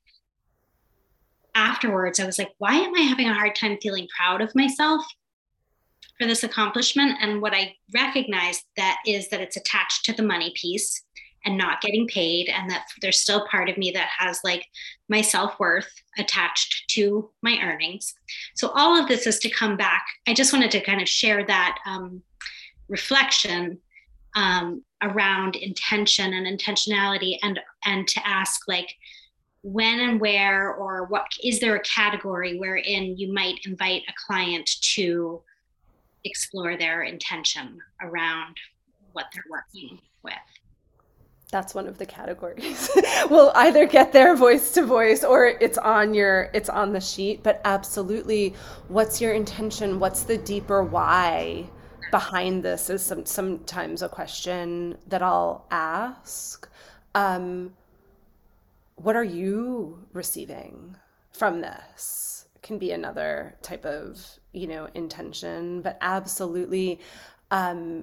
afterwards, I was like, why am I having a hard time feeling proud of myself for this accomplishment? And what I recognized that is that it's attached to the money piece and not getting paid, and that there's still part of me that has like my self-worth attached to my earnings. So all of this is to come back. I just wanted to kind of share that um, reflection um, around intention and intentionality, and and to ask, like, when and where, or what is there a category wherein you might invite a client to explore their intention around what they're working with. That's one of the categories. We'll either get there voice to voice, or it's on your, it's on the sheet, but absolutely, what's your intention? What's the deeper why behind this is some, sometimes a question that I'll ask. Um, what are you receiving from this? Can be another type of, you know, intention, but absolutely, um,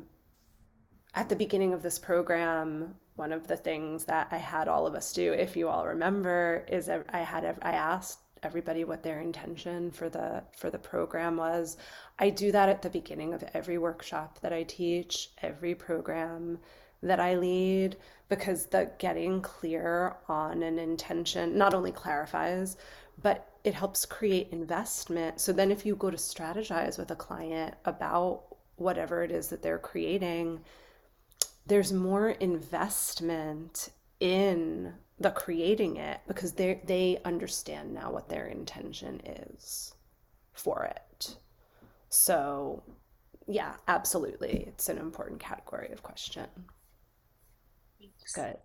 at the beginning of this program, one of the things that I had all of us do, if you all remember, is I had I asked everybody what their intention for the for the program was. I do that at the beginning of every workshop that I teach, every program that I lead, because the getting clear on an intention not only clarifies, but it helps create investment. So then if you go to strategize with a client about whatever it is that they're creating, there's more investment in the creating it, because they they understand now what their intention is for it. So yeah, absolutely, it's an important category of question. Thanks. Good.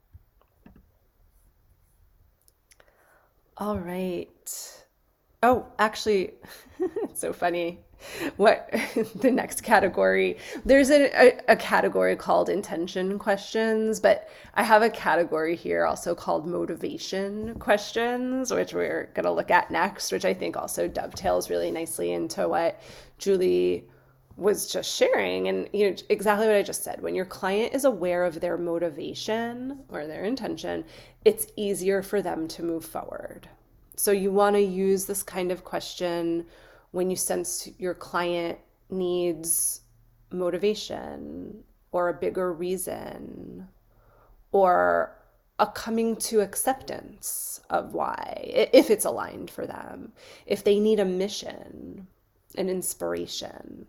All right. Oh, actually, it's so funny. What the next category, there's a, a, a category called intention questions, but I have a category here also called motivation questions, which we're going to look at next, which I think also dovetails really nicely into what Julie was just sharing. And you know, exactly what I just said, when your client is aware of their motivation or their intention, it's easier for them to move forward. So you want to use this kind of question when you sense your client needs motivation or a bigger reason or a coming to acceptance of why, if it's aligned for them, if they need a mission, an inspiration.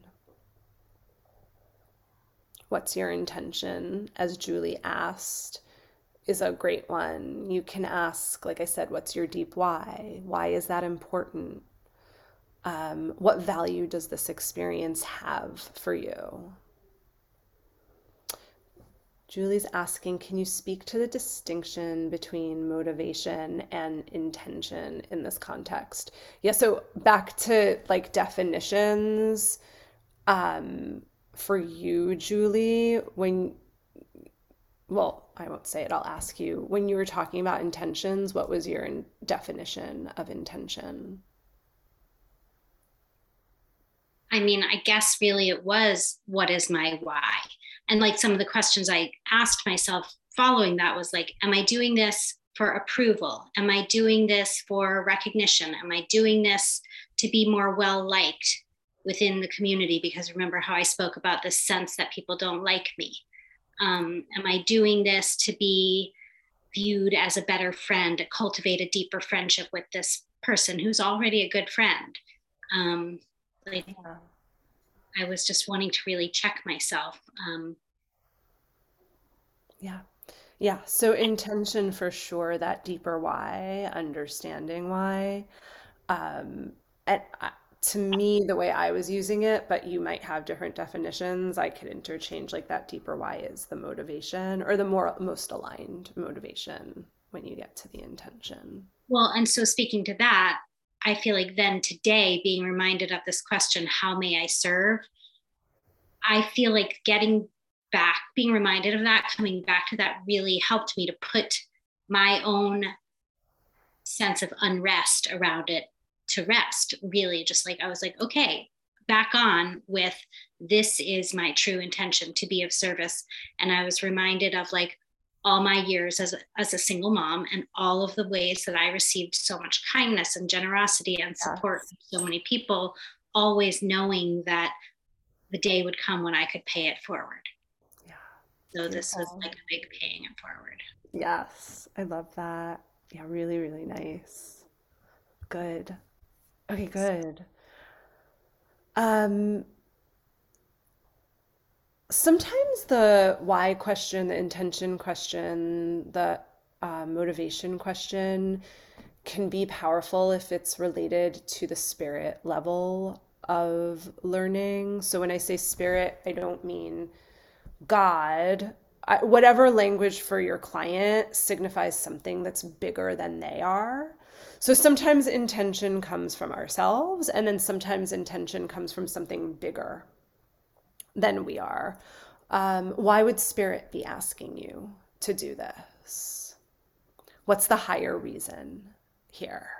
What's your intention? As Julie asked, is a great one. You can ask, like I said, what's your deep why? Why is that important? Um, what value does this experience have for you? Julie's asking, can you speak to the distinction between motivation and intention in this context? Yeah, so back to like definitions. Um, for you, Julie, when, well, I won't say it, I'll ask you, when you were talking about intentions, what was your in- definition of intention? I mean, I guess really it was, what is my why? And like some of the questions I asked myself following that was like, am I doing this for approval? Am I doing this for recognition? Am I doing this to be more well-liked within the community? Because remember how I spoke about this sense that people don't like me. Um, am I doing this to be viewed as a better friend, to cultivate a deeper friendship with this person who's already a good friend? Um, like, Yeah. I was just wanting to really check myself. Um, Yeah. Yeah. So intention for sure, that deeper why, understanding why. Um, and I, to me, the way I was using it, but you might have different definitions, I could interchange like that deeper why is the motivation or the more most aligned motivation when you get to the intention. well, and so speaking to that, I feel like then today being reminded of this question, how may I serve? I feel like getting back, being reminded of that, coming back to that really helped me to put my own sense of unrest around it to rest. Really, just like I was like, okay, back on with this is my true intention to be of service. And I was reminded of like all my years as a, as a single mom and all of the ways that I received so much kindness and generosity and support Yes. from so many people, always knowing that the day would come when I could pay it forward. Yeah. So this was Beautiful. like a big paying it forward. Yes. I love that. Yeah. Really, really nice. Good. Okay, good. Um, sometimes the why question, the intention question, the uh, motivation question can be powerful if it's related to the spirit level of learning. So when I say spirit, I don't mean God. I, whatever language for your client signifies something that's bigger than they are. So sometimes intention comes from ourselves, and then sometimes intention comes from something bigger than we are. Um, why would spirit be asking you to do this? What's the higher reason here?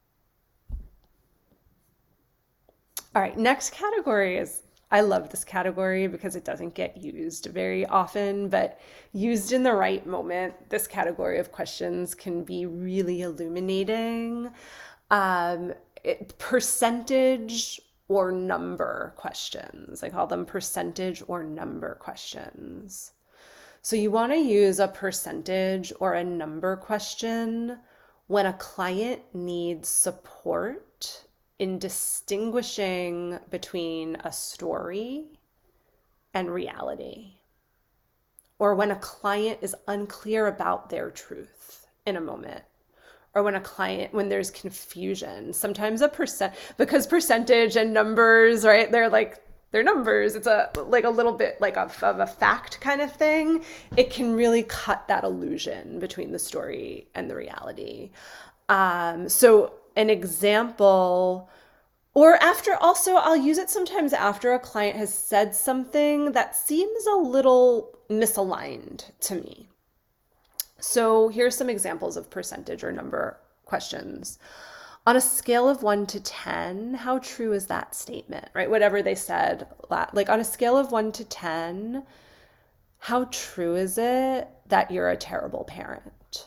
All right, next category is, I love this category because it doesn't get used very often, but used in the right moment, this category of questions can be really illuminating. Um, it, percentage or number questions. I call them percentage or number questions. So you want to use a percentage or a number question when a client needs support in distinguishing between a story and reality, or when a client is unclear about their truth in a moment, or when a client, when there's confusion. Sometimes a percent, because percentage and numbers, right, they're like, they're numbers. It's a like a little bit like of, of a fact kind of thing. It can really cut that illusion between the story and the reality. Um, so an example, or after, also I'll use it sometimes after a client has said something that seems a little misaligned to me. So here's some examples of percentage or number questions. On a scale of one to ten, how true is that statement, right? Whatever they said, like on a scale of one to ten, how true is it that you're a terrible parent?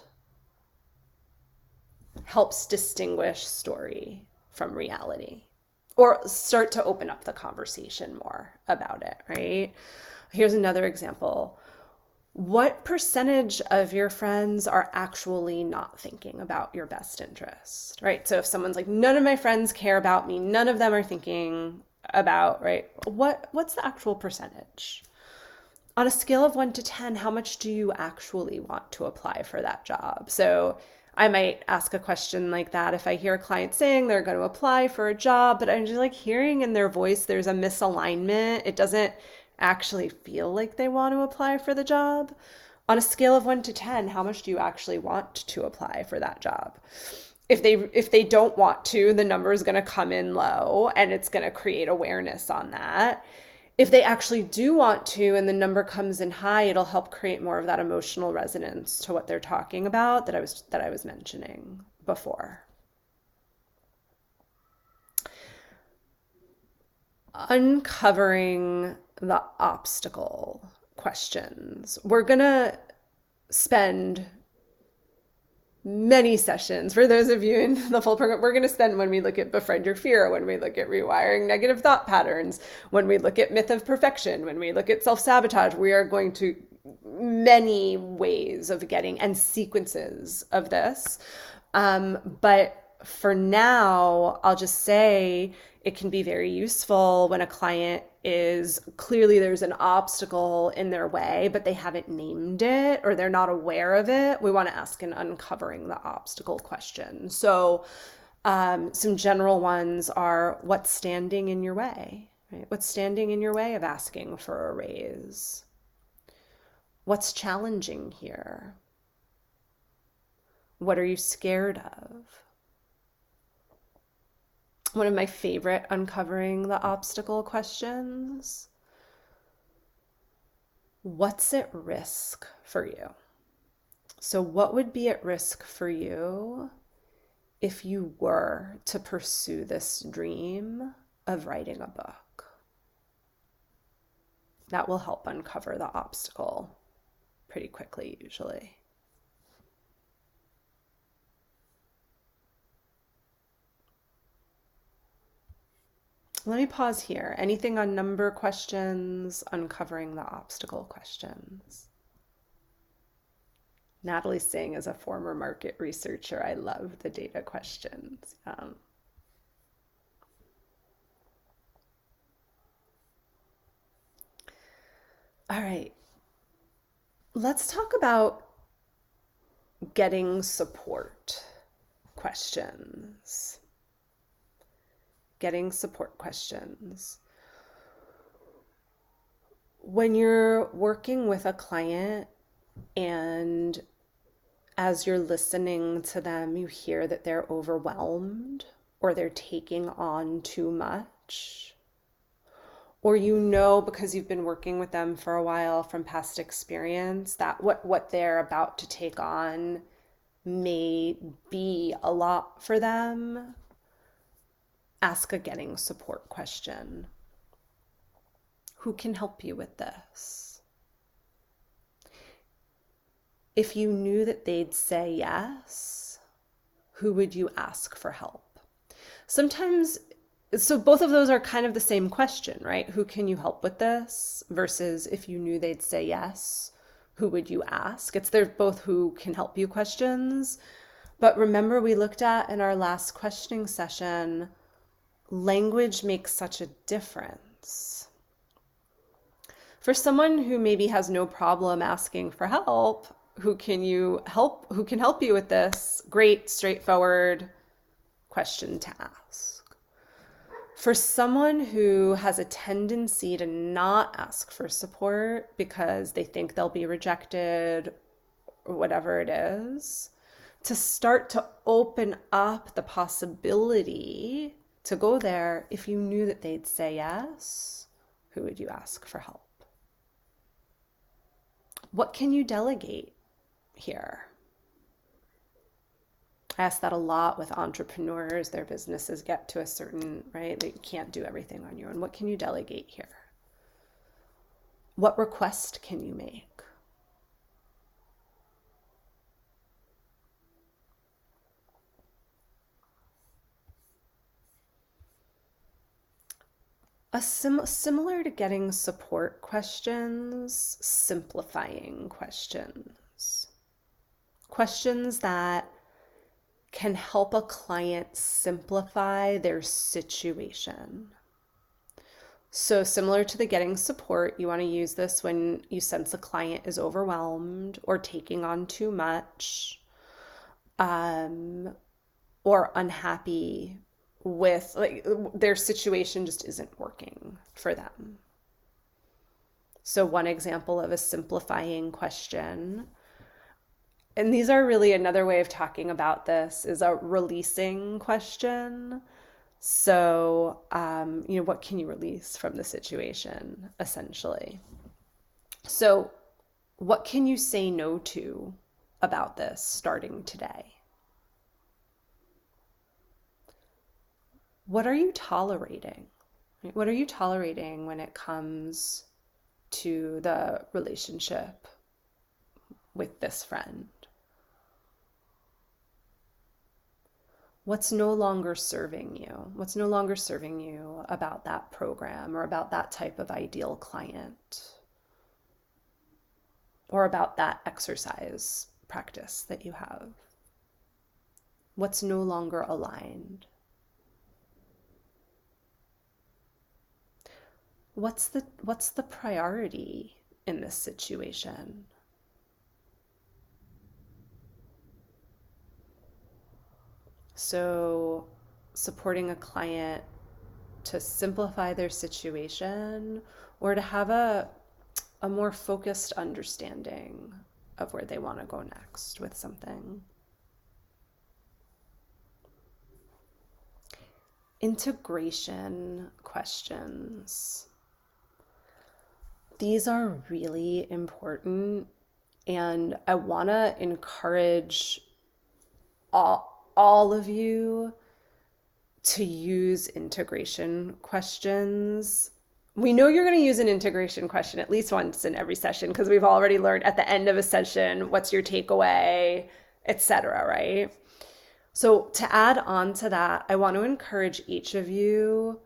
Helps distinguish story from reality, or start to open up the conversation more about it, right? Here's another example. What percentage of your friends are actually not thinking about your best interest, right? So if someone's like, none of my friends care about me, none of them are thinking about, right? What what's the actual percentage? On a scale of one to ten, how much do you actually want to apply for that job? So I might ask a question like that if I hear a client saying they're going to apply for a job, but I'm just like hearing in their voice there's a misalignment. It doesn't actually feel like they want to apply for the job. On a scale of one to ten, how much do you actually want to apply for that job? If they if they don't want to, the number is going to come in low and it's going to create awareness on that. If they actually do want to and the number comes in high, it'll help create more of that emotional resonance to what they're talking about that I was that I was mentioning before. Uncovering the obstacle questions. We're gonna spend many sessions. For those of you in the full program, we're going to spend when we look at Befriend Your Fear, when we look at rewiring negative thought patterns, when we look at myth of perfection, when we look at self-sabotage, we are going to many ways of getting and sequences of this. Um, but for now, I'll just say it can be very useful when a client is clearly there's an obstacle in their way, but they haven't named it or they're not aware of it, we want to ask an uncovering the obstacle question. So um, some general ones are, what's standing in your way? Right? What's standing in your way of asking for a raise? What's challenging here? What are you scared of? One of my favorite uncovering the obstacle questions. What's at risk for you? So what would be at risk for you if you were to pursue this dream of writing a book? That will help uncover the obstacle pretty quickly, usually. Let me pause here. Anything on number questions, uncovering the obstacle questions? Natalie's saying, as a former market researcher, I love the data questions. Um, all right. Let's talk about getting support questions. Getting support questions. When you're working with a client and as you're listening to them, you hear that they're overwhelmed or they're taking on too much, or you know because you've been working with them for a while from past experience that what, what they're about to take on may be a lot for them, ask a getting support question. Who can help you with this? If you knew that they'd say yes, who would you ask for help? Sometimes, so both of those are kind of the same question, right? Who can you help with this? Versus if you knew they'd say yes, who would you ask? It's they're both who can help you questions. But remember, we looked at in our last questioning session, language makes such a difference. For someone who maybe has no problem asking for help, who can you help, who can help you with this? Great, straightforward question to ask. For someone who has a tendency to not ask for support because they think they'll be rejected or whatever it is, to start to open up the possibility to go there, if you knew that they'd say yes, who would you ask for help? What can you delegate here? I ask that a lot with entrepreneurs. Their businesses get to a certain, right? They can't do everything on your own. What can you delegate here? What request can you make? A sim similar to getting support questions, simplifying questions. Questions that can help a client simplify their situation. So similar to the getting support, you want to use this when you sense a client is overwhelmed or taking on too much, um, or unhappy with, like, their situation just isn't working for them. So one example of a simplifying question, and these are really another way of talking about this, is a releasing question. So, um, you know, what can you release from the situation, essentially? So what can you say no to about this starting today? What are you tolerating? What are you tolerating when it comes to the relationship with this friend? What's no longer serving you? What's no longer serving you about that program or about that type of ideal client or about that exercise practice that you have? What's no longer aligned? what's the what's the priority in this situation? So supporting a client to simplify their situation or to have a a more focused understanding of where they want to go next with something. Integration questions. These are really important, and I want to encourage all, all of you to use integration questions. We know you're going to use an integration question at least once in every session because we've already learned at the end of a session, what's your takeaway, et cetera, right? So to add on to that, I want to encourage each of you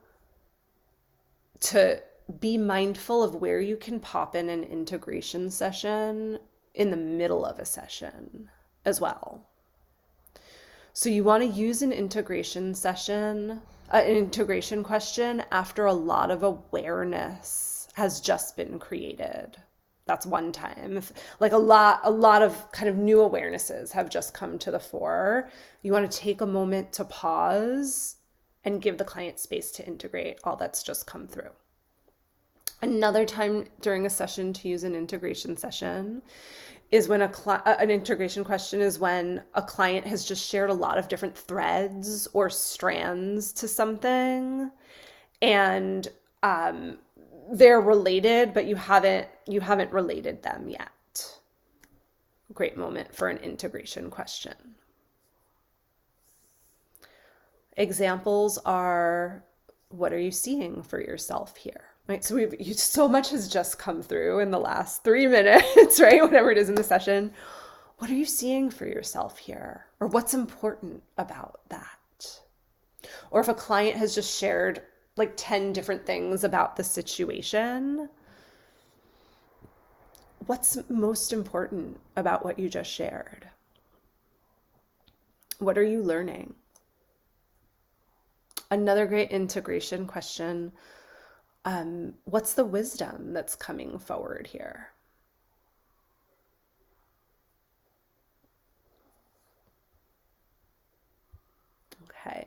to be mindful of where you can pop in an integration session in the middle of a session as well. So you want to use an integration session, uh, an integration question after a lot of awareness has just been created. That's one time. If, like a lot, a lot of kind of new awarenesses have just come to the fore. You want to take a moment to pause and give the client space to integrate all that's just come through. Another time during a session to use an integration session is when a cl- an integration question is when a client has just shared a lot of different threads or strands to something, and um, they're related, but you haven't you haven't related them yet. Great moment for an integration question. Examples are, what are you seeing for yourself here? Right, so we've you, so much has just come through in the last three minutes, right? Whatever it is in the session. What are you seeing for yourself here? Or what's important about that? Or if a client has just shared like ten different things about the situation, what's most important about what you just shared? What are you learning? Another great integration question. Um, what's the wisdom that's coming forward here? Okay.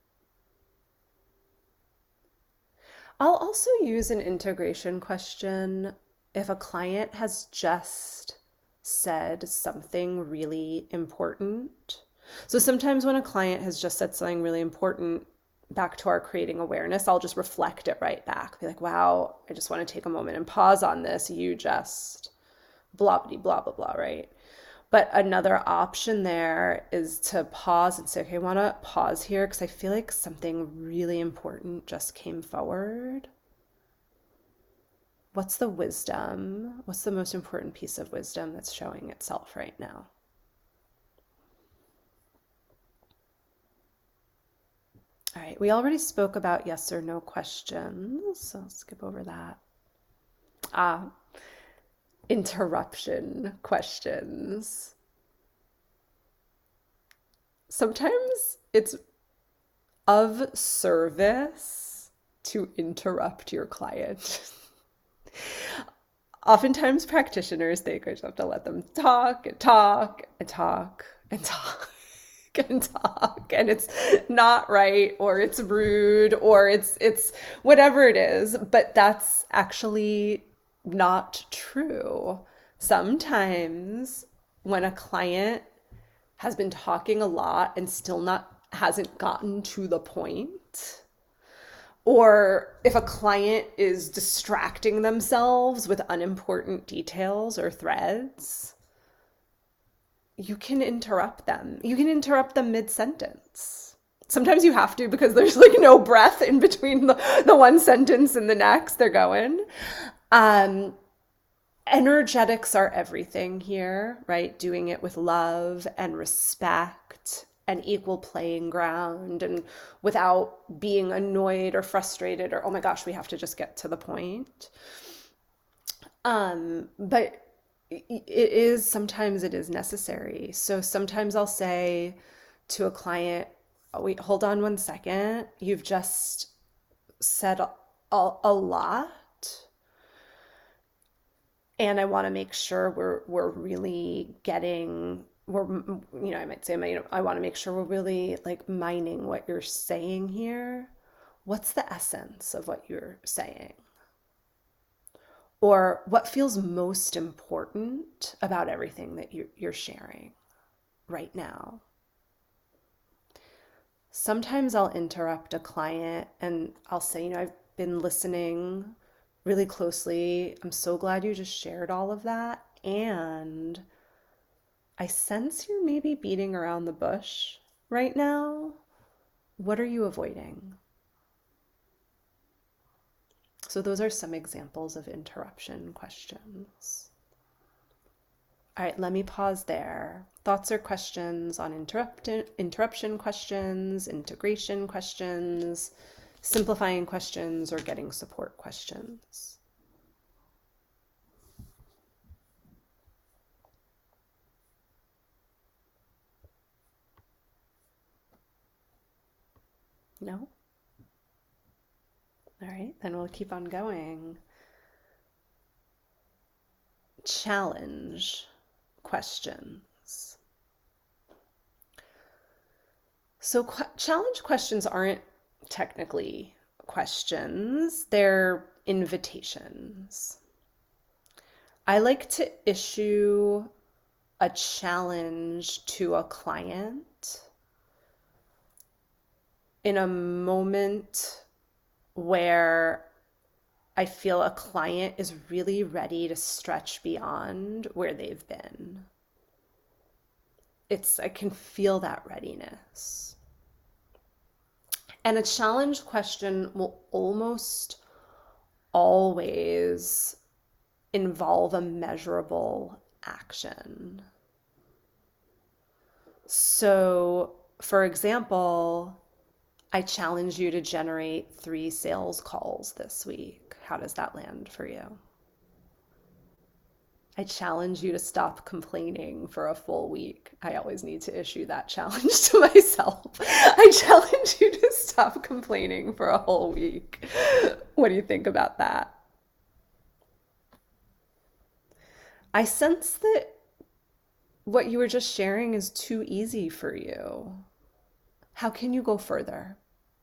I'll also use an integration question if a client has just said something really important. So sometimes when a client has just said something really important, back to our creating awareness, I'll just reflect it right back. Be like, wow, I just want to take a moment and pause on this. You just blah, blah, blah, blah, blah, right? But another option there is to pause and say, okay, I want to pause here because I feel like something really important just came forward. What's the wisdom? What's the most important piece of wisdom that's showing itself right now? All right, we already spoke about yes or no questions, so I'll skip over that. Ah, interruption questions. Sometimes it's of service to interrupt your client. Oftentimes practitioners think I just have to let them talk and talk and talk and talk. And talk, and it's not right, or it's rude, or it's it's whatever it is, but that's actually not true. Sometimes when a client has been talking a lot and still not hasn't gotten to the point, or if a client is distracting themselves with unimportant details or threads, you can interrupt them. You can interrupt them mid-sentence. Sometimes you have to because there's like no breath in between the, the one sentence and the next. They're going. Um, energetics are everything here, right? Doing it with love and respect and equal playing ground and without being annoyed or frustrated or, oh my gosh, we have to just get to the point. Um, but it is, sometimes it is necessary. So sometimes I'll say to a client, oh, wait, hold on one second. You've just said a, a, a lot And I want to make sure we're we're really getting we're you know I might say you know I want to make sure we're really like mining what you're saying here. What's the essence of what you're saying? Or what feels most important about everything that you're, you're sharing right now? Sometimes I'll interrupt a client and I'll say, you know, I've been listening really closely. I'm so glad you just shared all of that. And I sense you're maybe beating around the bush right now. What are you avoiding? So those are some examples of interruption questions. All right, let me pause there. Thoughts or questions on interrupt interruption questions, integration questions, simplifying questions, or getting support questions? No? All right, then we'll keep on going. Challenge questions. So qu- challenge questions aren't technically questions, they're invitations. I like to issue a challenge to a client in a moment where I feel a client is really ready to stretch beyond where they've been. It's, I can feel that readiness. And a challenge question will almost always involve a measurable action. So, for example, I challenge you to generate three sales calls this week. How does that land for you? I challenge you to stop complaining for a full week. I always need to issue that challenge to myself. I challenge you to stop complaining for a whole week. What do you think about that? I sense that what you were just sharing is too easy for you. How can you go further?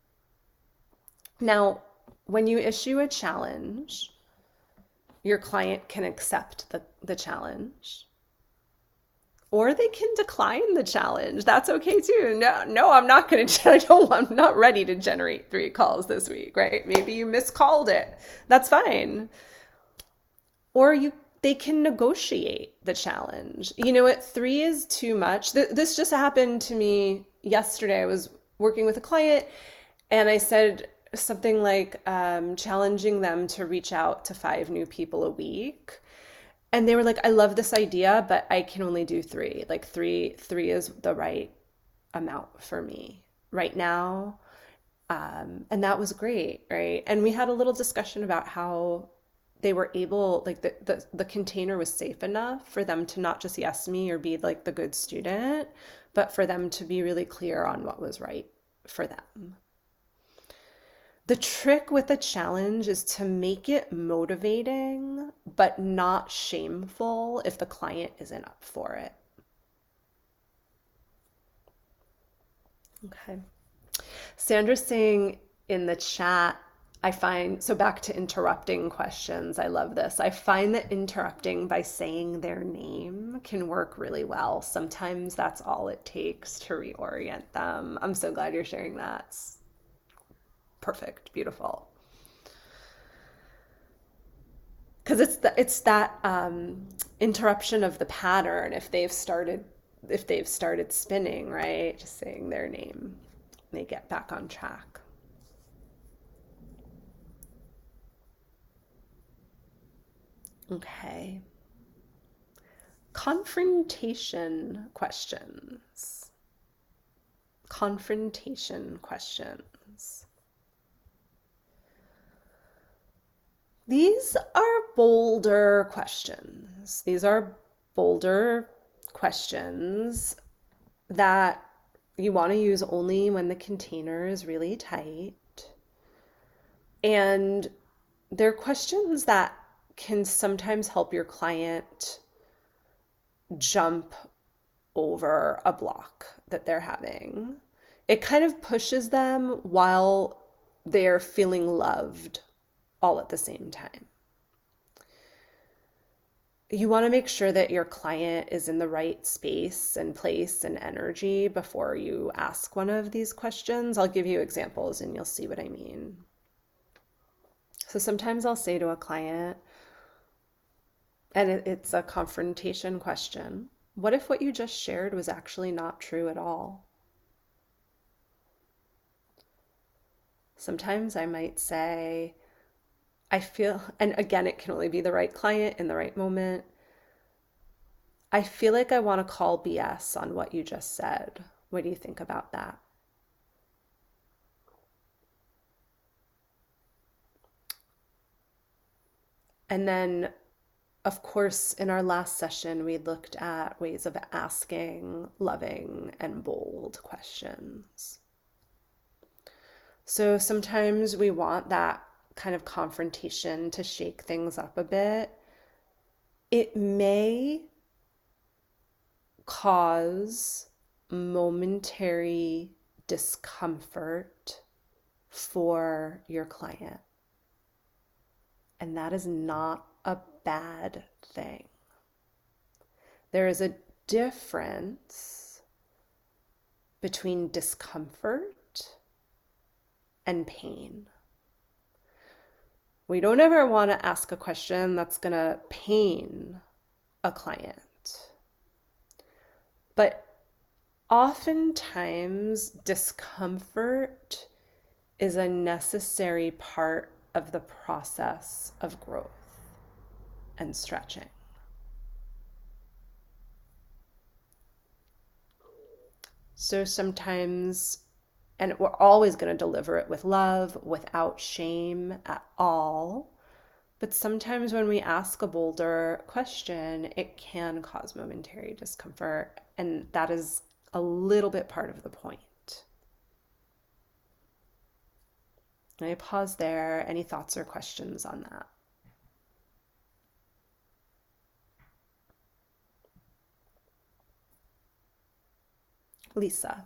Now, when you issue a challenge, your client can accept the, the challenge, or they can decline the challenge. That's okay too. No, no, I'm not going to, I don't, I'm not ready to generate three calls this week, right? Maybe you miscalled it. That's fine. Or you, they can negotiate the challenge. You know what? Three is too much. Th- this just happened to me yesterday. I was working with a client and I said something like um, challenging them to reach out to five new people a week. And they were like, I love this idea, but I can only do three. Like three, three is the right amount for me right now. Um, and that was great, right? And we had a little discussion about how they were able, like the, the, the container was safe enough for them to not just yes me or be like the good student, but for them to be really clear on what was right for them. The trick with a challenge is to make it motivating, but not shameful if the client isn't up for it. Okay. Sandra's saying in the chat, I find, so back to interrupting questions, I love this. I find that interrupting by saying their name can work really well. Sometimes that's all it takes to reorient them. I'm so glad you're sharing that. It's perfect, beautiful. Because it's the, it's that um, interruption of the pattern. If they've started, if they've started spinning, right? Just saying their name, they get back on track. Okay. Confrontation questions. Confrontation questions. These are bolder questions. These are bolder questions that you want to use only when the container is really tight. And they're questions that can sometimes help your client jump over a block that they're having. It kind of pushes them while they're feeling loved all at the same time. You want to make sure that your client is in the right space and place and energy before you ask one of these questions. I'll give you examples and you'll see what I mean. So sometimes I'll say to a client, and it's a confrontation question, what if what you just shared was actually not true at all? Sometimes I might say, I feel, and again, it can only be the right client in the right moment. I feel like I want to call B S on what you just said. What do you think about that? And then, of course, in our last session, we looked at ways of asking loving and bold questions. So sometimes we want that kind of confrontation to shake things up a bit. It may cause momentary discomfort for your client. And that is not a bad thing. There is a difference between discomfort and pain. We don't ever want to ask a question that's going to pain a client. But oftentimes, discomfort is a necessary part of the process of growth and stretching. So sometimes, and we're always going to deliver it with love, without shame at all. But sometimes when we ask a bolder question, it can cause momentary discomfort. And that is a little bit part of the point. Let me pause there. Any thoughts or questions on that? Lisa.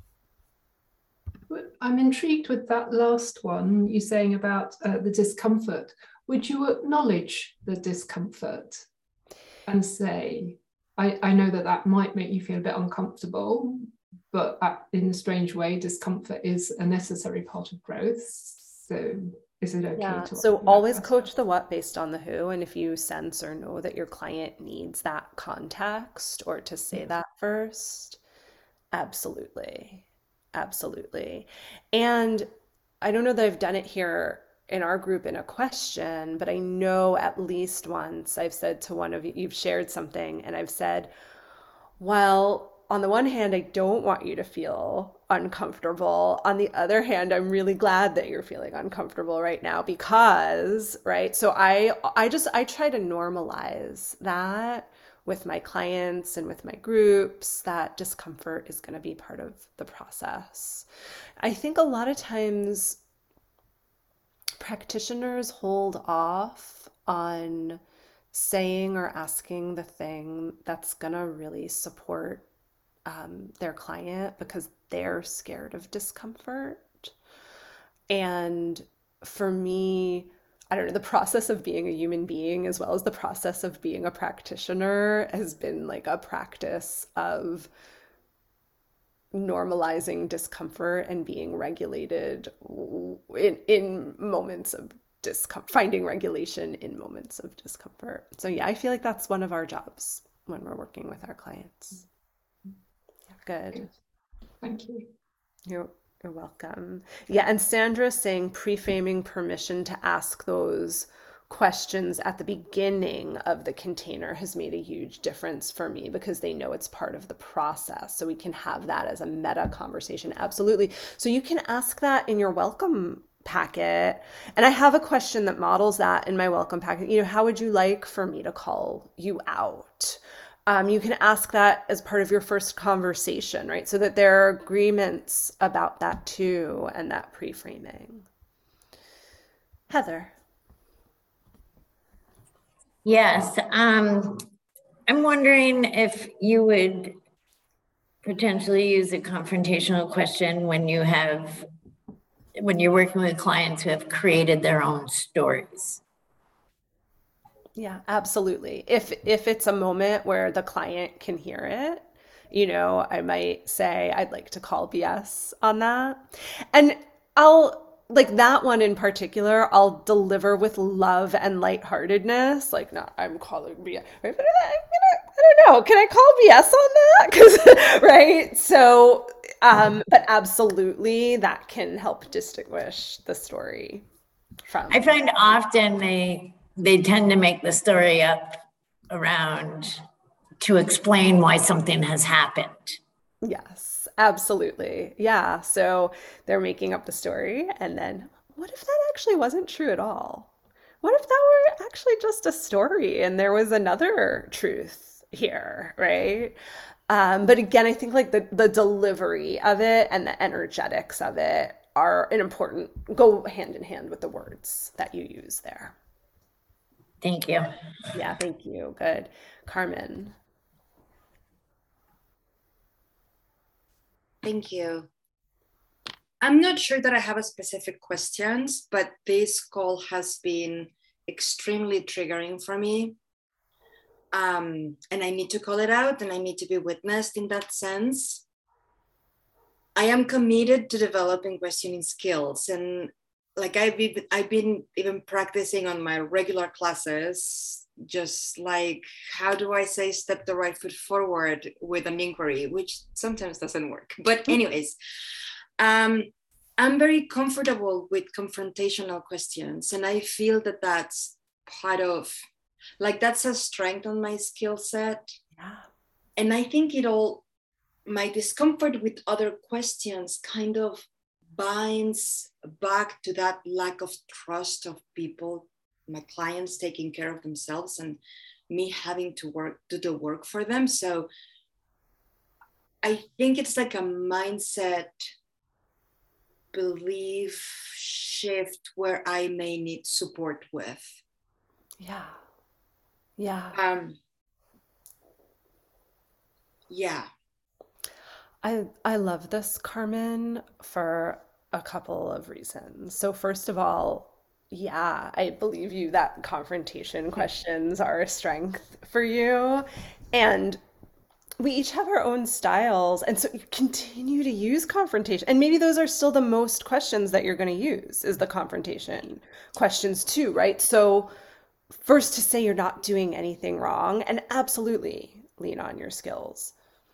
I'm intrigued with that last one you're saying about uh, the discomfort. Would you acknowledge the discomfort and say, I, I know that that might make you feel a bit uncomfortable, but in a strange way, discomfort is a necessary part of growth. So is it okay Yeah. to So ask always that coach question? the what based on the who. And if you sense or know that your client needs that context or to say Yes. that first, absolutely. Absolutely. And I don't know that I've done it here in our group in a question, but I know at least once I've said to one of you, you've shared something, and I've said, well, on the one hand, I don't want you to feel uncomfortable. On the other hand, I'm really glad that you're feeling uncomfortable right now because, right? So I I just I try to normalize that with my clients and with my groups, that discomfort is going to be part of the process. I think a lot of times practitioners hold off on saying or asking the thing that's going to really support um, their client because they're scared of discomfort. And for me, I don't know, the process of being a human being as well as the process of being a practitioner has been like a practice of normalizing discomfort and being regulated in, in moments of discomfort, finding regulation in moments of discomfort. So yeah, I feel like that's one of our jobs when we're working with our clients. Good. Good. Thank you. You're, you're welcome. Yeah, and Sandra's saying pre-framing permission to ask those questions at the beginning of the container has made a huge difference for me because they know it's part of the process. So we can have that as a meta conversation. Absolutely. So you can ask that in your welcome packet. And I have a question that models that in my welcome packet. You know, how would you like for me to call you out? Um, you can ask that as part of your first conversation, right? So that there are agreements about that too, and that pre-framing. Heather. Yes, um, I'm wondering if you would potentially use a confrontational question when you have, when you're working with clients who have created their own stories. Yeah, absolutely. If if it's a moment where the client can hear it, you know, I might say I'd like to call B S on that. And I'll like that one in particular, I'll deliver with love and lightheartedness. Like, not I'm calling B S, right? But I, I don't know. Can I call B S on that? Because right. So, um, but absolutely, that can help distinguish the story I from. find often they they tend to make the story up around to explain why something has happened. Yes, absolutely. Yeah. So they're making up the story. And then what if that actually wasn't true at all? What if that were actually just a story and there was another truth here, right? Um, but again, I think like the, the delivery of it and the energetics of it are an important, go hand in hand with the words that you use there. Thank you. Yeah, thank you. Good. Carmen. Thank you. I'm not sure that I have a specific questions, but this call has been extremely triggering for me. Um, and I need to call it out and I need to be witnessed in that sense. I am committed to developing questioning skills, and like I've been, I've been even practicing on my regular classes, just like, how do I say step the right foot forward with an inquiry, which sometimes doesn't work. But anyways, um, I'm very comfortable with confrontational questions, and I feel that that's part of, like, that's a strength on my skill set. Yeah. And I think it all, my discomfort with other questions kind of binds back to that lack of trust of people, my clients taking care of themselves and me having to work, do the work for them. So I think it's like a mindset belief shift where I may need support with. Yeah. Yeah. Um, yeah. I I love this, Carmen, for a couple of reasons. So first of all, yeah, I believe you that confrontation questions are a strength for you. And we each have our own styles. And so you continue to use confrontation. And maybe those are still the most questions that you're going to use is the confrontation questions too, right? So first to say you're not doing anything wrong and absolutely lean on your skills.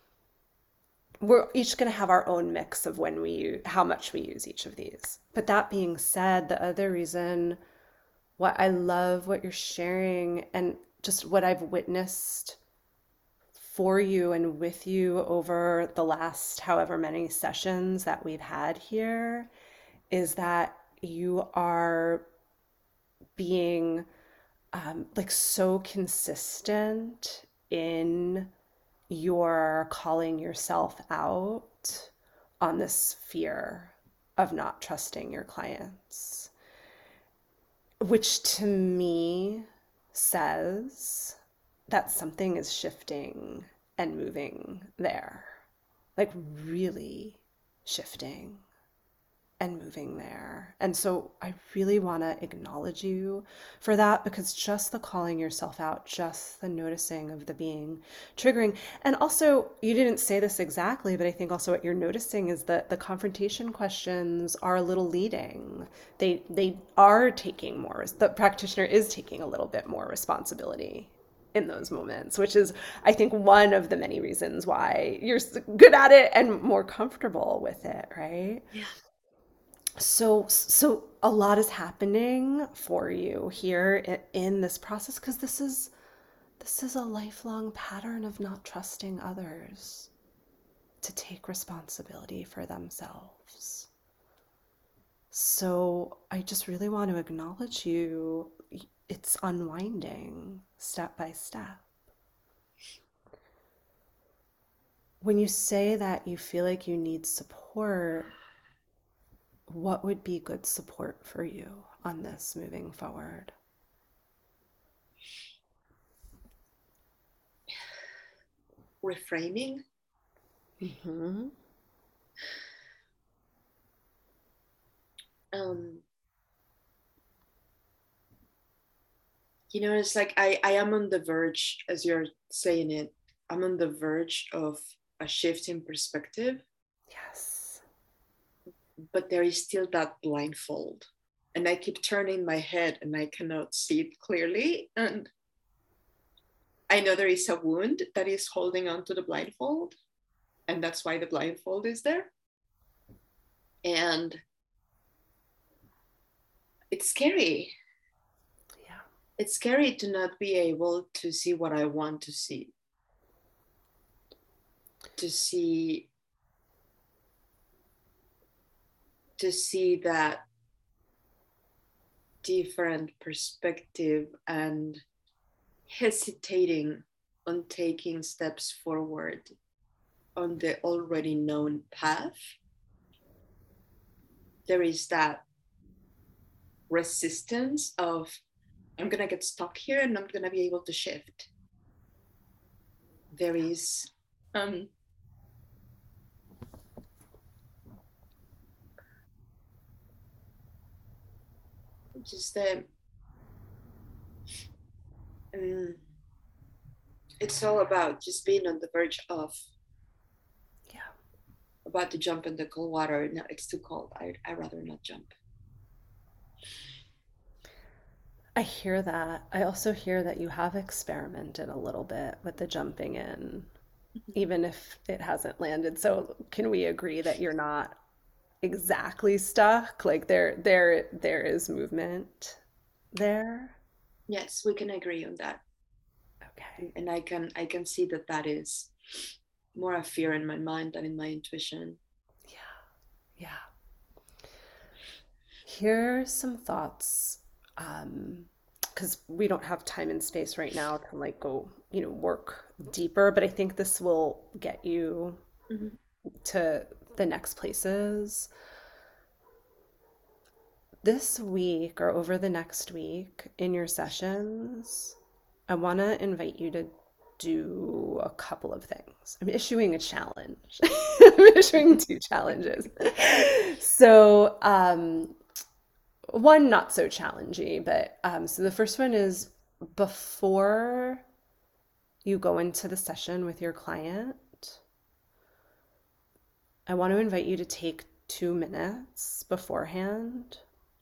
We're each going to have our own mix of when we how much we use each of these. But that being said, the other reason what I love what you're sharing and just what I've witnessed for you and with you over the last however many sessions that we've had here is that you are being um, like so consistent in you're calling yourself out on this fear of not trusting your clients, which to me says that something is shifting and moving there, like really shifting and moving there. And so I really want to acknowledge you for that because just the calling yourself out, just the noticing of the being triggering. And also, you didn't say this exactly, but I think also what you're noticing is that the confrontation questions are a little leading. They they are taking more, the practitioner is taking a little bit more responsibility in those moments, which is, I think, one of the many reasons why you're good at it and more comfortable with it, right? Yeah. So, so a lot is happening for you here i- in this process because this is this is a lifelong pattern of not trusting others to take responsibility for themselves. So, I just really want to acknowledge you. It's unwinding step by step. When you say that you feel like you need support, what would be good support for you on this moving forward? reframing. Mm-hmm. Um, you know, it's like I, I am on the verge, as you're saying it, I'm on the verge of a shift in perspective. Yes. But there is still that blindfold. And I keep turning my head and I cannot see it clearly. And I know there is a wound that is holding on to the blindfold. And that's why the blindfold is there. And it's scary. Yeah. It's scary to not be able to see what I want to see. To see, to see that different perspective and hesitating on taking steps forward on the already known path. There is that resistance of, I'm gonna get stuck here and I'm gonna be able to shift. There is um, just the, um, it's all about just being on the verge of, Yeah. about to jump in the cold water. No, it's too cold. I I rather not jump. I hear that. I also hear that you have experimented a little bit with the jumping in, even if it hasn't landed. So can we agree that you're not exactly stuck? Like there there there is movement there? Yes, we can agree on that. Okay. And I can I can see that that is more a fear in my mind than in my intuition. Yeah. Yeah. Here's some thoughts, um, because we don't have time and space right now to like go, you know, work deeper, but I think this will get you Mm-hmm. to the next places. This week or over the next week in your sessions, I want to invite you to do a couple of things. I'm issuing a challenge. I'm issuing two challenges. So, um, one not so challenging, but um, so the first one is before you go into the session with your client, I want to invite you to take two minutes beforehand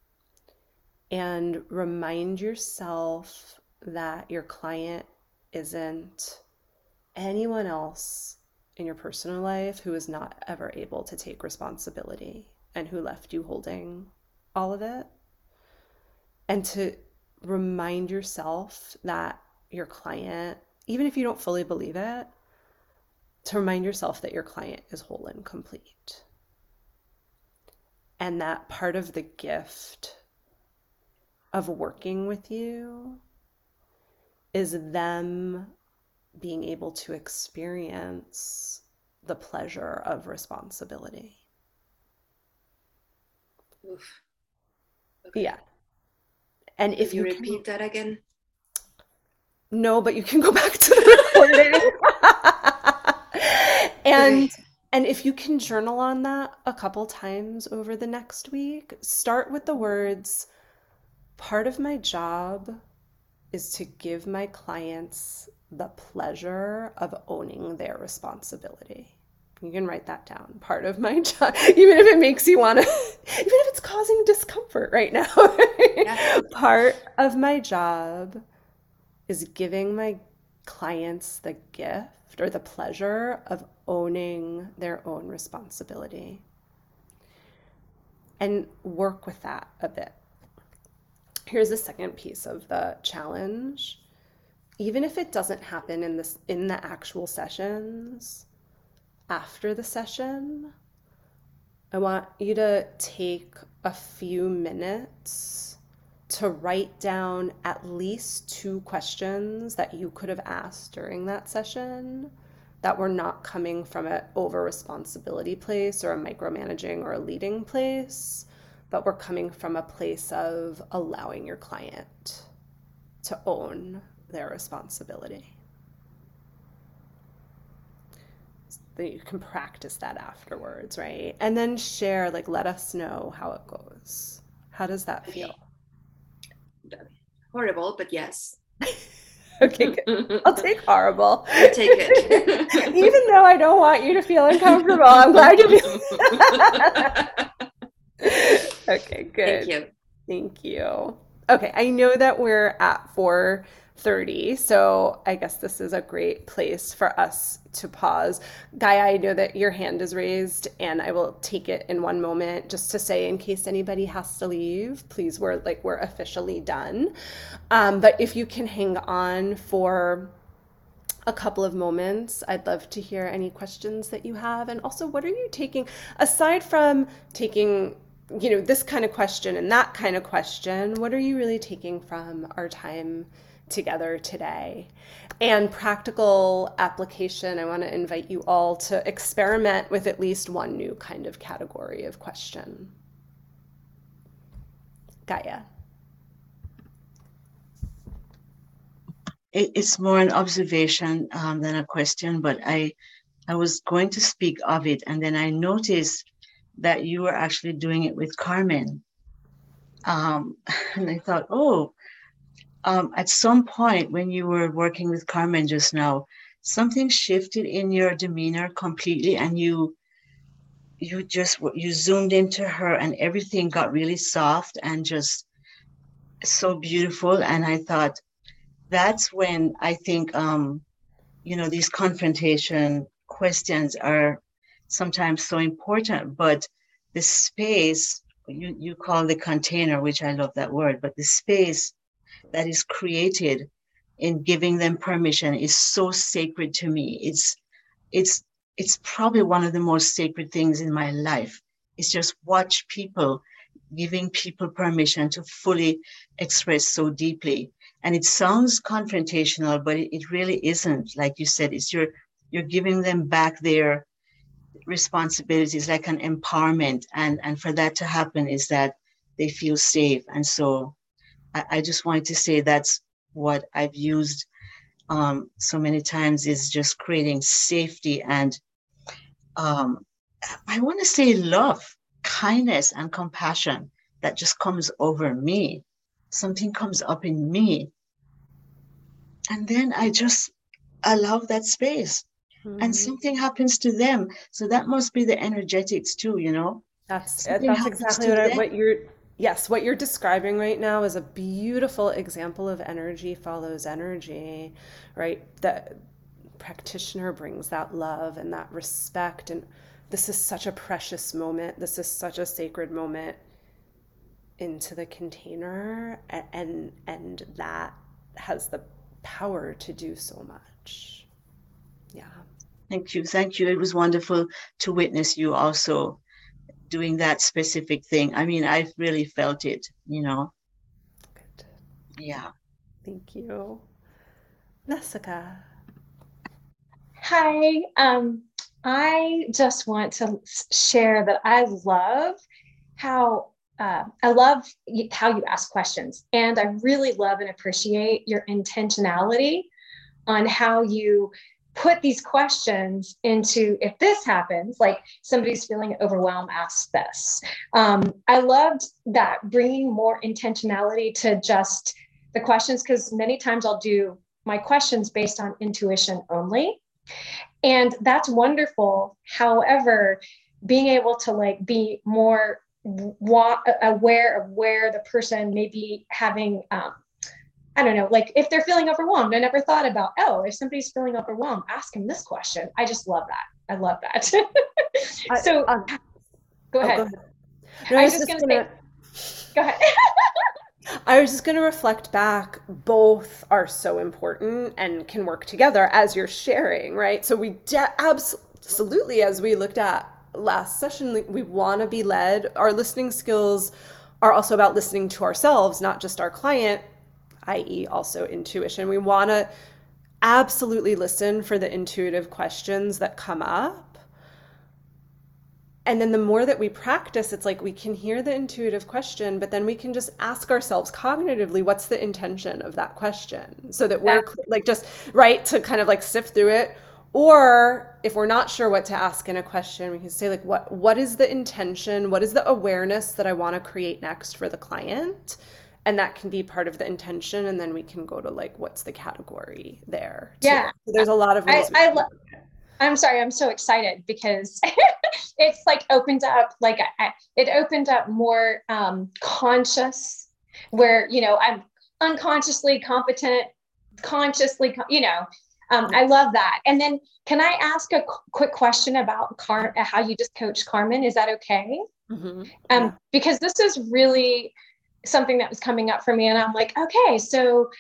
and remind yourself that your client isn't anyone else in your personal life who is not ever able to take responsibility and who left you holding all of it. And to remind yourself that your client, even if you don't fully believe it, to remind yourself that your client is whole and complete. And that part of the gift of working with you is them being able to experience the pleasure of responsibility. Oof. Okay. Yeah. And Can if you you repeat can, that again? no, but you can go back to the recording. And Okay. and if you can journal on that a couple times over the next week, start with the words, part of my job is to give my clients the pleasure of owning their responsibility. You can write that down. Part of my job, even if it makes you want to, even if it's causing discomfort right now. Yeah. Part of my job is giving my clients the gift or the pleasure of owning their own responsibility. And work with that a bit. Here's the second piece of the challenge. Even if it doesn't happen in this in the actual sessions, after the session, I want you to take a few minutes to write down at least two questions that you could have asked during that session that were not coming from an over responsibility place or a micromanaging or a leading place, but were coming from a place of allowing your client to own their responsibility. that you can practice that afterwards, right? And then share, like, let us know how it goes. How does that feel? Horrible, but yes. Okay, good. I'll take horrible. I'll take it. Even though I don't want you to feel uncomfortable, I'm glad you feel. Okay, good. Thank you. Thank you. Okay, I know that we're at four thirty, so I guess this is a great place for us to pause. Gaia, I know that your hand is raised, and I will take it in one moment just to say, in case anybody has to leave, please, we're like we're officially done. Um, but if you can hang on for a couple of moments, I'd love to hear any questions that you have, and also, what are you taking aside from taking, you know, this kind of question and that kind of question? What are you really taking from our time together today? And practical application, I want to invite you all to experiment with at least one new kind of category of question. Gaia. It, it's more an observation um, than a question, but I, I was going to speak of it, and then I noticed that you were actually doing it with Carmen. Um, and I thought, oh, Um, at some point when you were working with Carmen just now, something shifted in your demeanor completely, and you you just you zoomed into her, and everything got really soft and just so beautiful. And I thought, that's when I think um, you know, these confrontation questions are sometimes so important. But the space you you call the container, which I love that word, but the space that is created in giving them permission is so sacred to me. It's it's it's probably one of the most sacred things in my life. It's just watch people giving people permission to fully express so deeply. And it sounds confrontational, but it, it really isn't. Like you said, it's your you're giving them back their responsibilities, like an empowerment. And and for that to happen is that they feel safe. And so I, I just wanted to say that's what I've used um, so many times, is just creating safety and um, I want to say love, kindness, and compassion that just comes over me. Something comes up in me. And then I just allow that space. Mm-hmm. And something happens to them. So that must be the energetics too, you know? That's something that's exactly what, I, what you're, yes, what you're describing right now is a beautiful example of energy follows energy, right? The practitioner brings that love and that respect. And this is such a precious moment. This is such a sacred moment into the container. And, and, and that has the power to do so much. Yeah. Thank you. Thank you. It was wonderful to witness you also doing that specific thing. I mean, I've really felt it, you know. Good. Yeah. Thank you. Jessica. Hi. Um, I just want to share that I love how uh, I love how you ask questions, and I really love and appreciate your intentionality on how you put these questions into, if this happens, like somebody's feeling overwhelmed, ask this. Um, I loved that, bringing more intentionality to just the questions, because many times I'll do my questions based on intuition only. And that's wonderful. However, being able to like be more wa- aware of where the person may be having, um, I don't know, like if they're feeling overwhelmed, I never thought about, oh, if somebody's feeling overwhelmed, ask them this question. I just love that. I love that. so I, um, go ahead. Oh, go ahead. No, I I was was just, just going to gonna, say, go ahead. I was just going to reflect back. Both are so important and can work together as you're sharing, right? So we de- absolutely, as we looked at last session, we want to be led. Our listening skills are also about listening to ourselves, not just our client, that is also intuition. We want to absolutely listen for the intuitive questions that come up. And then the more that we practice, it's like we can hear the intuitive question, but then we can just ask ourselves cognitively, what's the intention of that question? So that we're like just right to kind of like sift through it. Or if we're not sure what to ask in a question, we can say like, what what is the intention? What is the awareness that I want to create next for the client? And that can be part of the intention. And then we can go to like, what's the category there too. Yeah. So there's a lot of ways. I, I lo- I'm sorry, I'm so excited because it's like opened up, like I, it opened up more um, conscious, where, you know, I'm unconsciously competent, consciously, you know, um, I love that. And then can I ask a qu- quick question about Car- how you just coached Carmen? Is that okay? Mm-hmm. Um, Yeah. because this is really something that was coming up for me. And I'm like, okay, so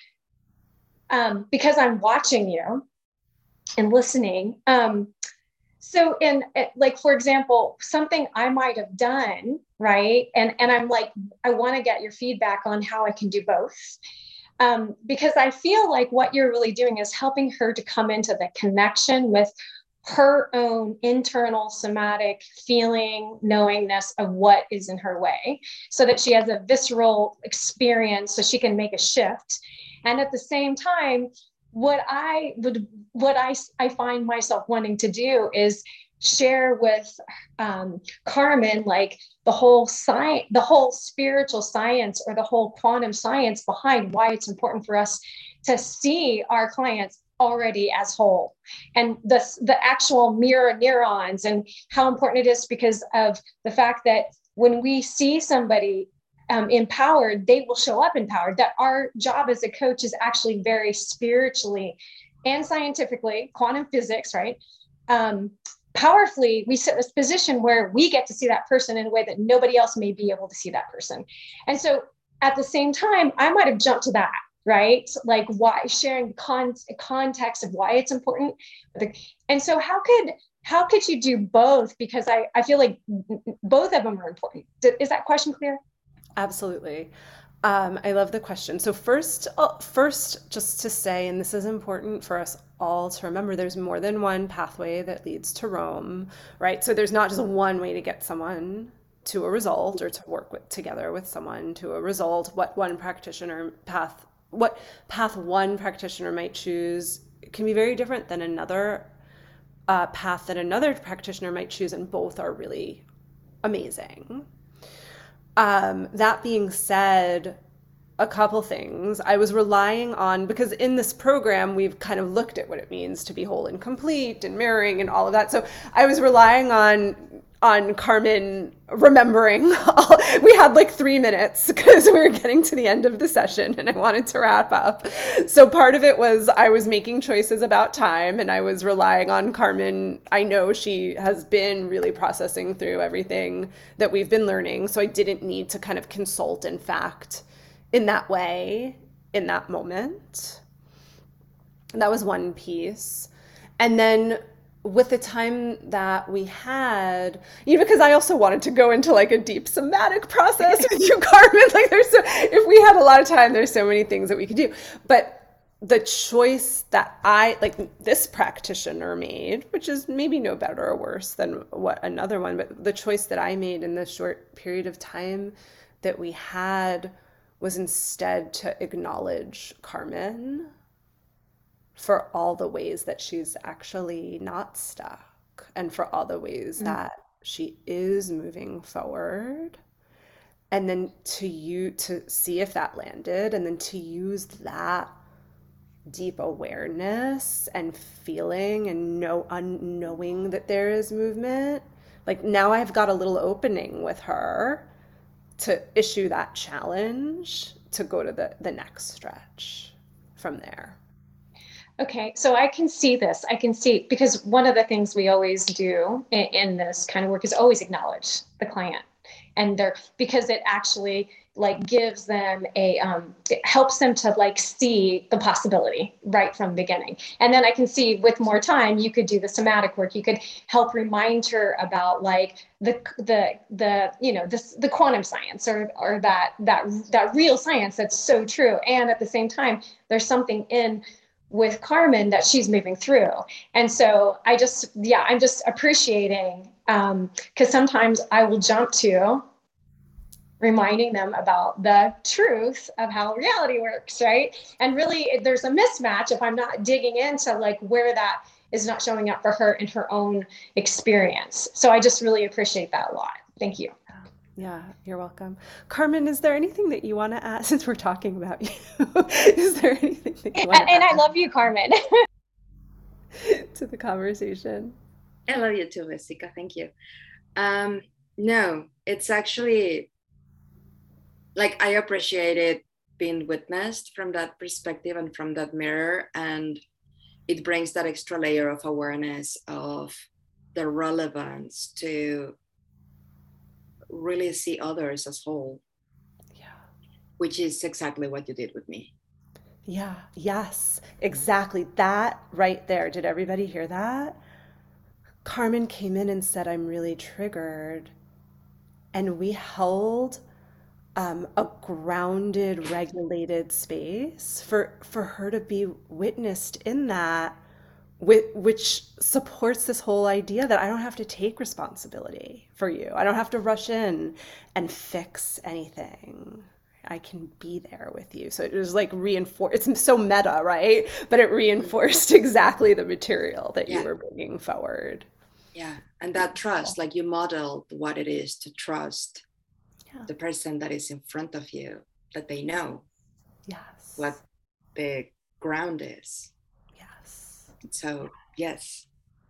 um, because I'm watching you and listening. Um, so in like, for example, something I might have done, right? And, and I'm like, I want to get your feedback on how I can do both. Um, because I feel like what you're really doing is helping her to come into the connection with her own internal somatic feeling, knowingness of what is in her way, so that she has a visceral experience so she can make a shift. And at the same time, what I would, what I, I find myself wanting to do is share with um, Carmen, like the whole science, the whole spiritual science, or the whole quantum science behind why it's important for us to see our clients already as whole, and the, the actual mirror neurons, and how important it is because of the fact that when we see somebody um, empowered, they will show up empowered. That our job as a coach is actually very spiritually and scientifically, quantum physics, right? Um, powerfully, we sit in this position where we get to see that person in a way that nobody else may be able to see that person. And so at the same time, I might have jumped to that, right? Like why, sharing con- context of why it's important. And so how could, how could you do both? Because I, I feel like both of them are important. Is that question clear? Absolutely. Um, I love the question. So first, uh, first, just to say, and this is important for us all to remember, there's more than one pathway that leads to Rome, right? So there's not just one way to get someone to a result, or to work with together with someone to a result. What one practitioner path, what path one practitioner might choose can be very different than another uh, path that another practitioner might choose, and both are really amazing. Um, that being said, a couple things. I was relying on, because in this program, we've kind of looked at what it means to be whole and complete and mirroring and all of that. So I was relying on on Carmen remembering. We had like three minutes because we were getting to the end of the session and I wanted to wrap up. So part of it was I was making choices about time, and I was relying on Carmen. I know she has been really processing through everything that we've been learning. So I didn't need to kind of consult in fact in that way, in that moment. And that was one piece. And then with the time that we had, you know, because I also wanted to go into like a deep somatic process with you, Carmen. Like there's so, if we had a lot of time, there's so many things that we could do. But the choice that I, like this practitioner made, which is maybe no better or worse than what another one, but the choice that I made in the short period of time that we had was instead to acknowledge Carmen for all the ways that she's actually not stuck, and for all the ways mm-hmm. that she is moving forward. And then to you to see if that landed, and then to use that deep awareness and feeling and know unknowing that there is movement. Like now I've got a little opening with her to issue that challenge to go to the, the next stretch from there. Okay, so I can see this. I can see, because one of the things we always do in, in this kind of work is always acknowledge the client, and they're, because it actually like gives them a, um, it helps them to like see the possibility right from the beginning. And then I can see with more time, you could do the somatic work. You could help remind her about like the, the, the, you know, this, the quantum science, or, or that, that, that real science that's so true. And at the same time, there's something in with Carmen that she's moving through. And so I just, yeah, I'm just appreciating, um, because sometimes I will jump to reminding them about the truth of how reality works, right? And really there's a mismatch if I'm not digging into like where that is not showing up for her in her own experience. So I just really appreciate that a lot. Thank you. Yeah, you're welcome. Carmen, is there anything that you want to add since we're talking about you? Is there anything that you want to And add I love you, Carmen. to the conversation? I love you too, Jessica. Thank you. Um, no, it's actually like I appreciated being witnessed from that perspective and from that mirror, and it brings that extra layer of awareness of the relevance to really see others as whole. Yeah. Which is exactly what you did with me. Yeah, yes, exactly. That right there. Did everybody hear that? Carmen came in and said, I'm really triggered. And we held um, a grounded, regulated space for, for her to be witnessed in that, which, which supports this whole idea that I don't have to take responsibility for you. I don't have to rush in and fix anything. I can be there with you. So it was like reinforced. It's so meta, right? But it reinforced exactly the material that you Yeah. were bringing forward. Yeah. And that trust, like you modeled what it is to trust Yeah. the person that is in front of you, that they know Yes. what the ground is. Yes. So, yes.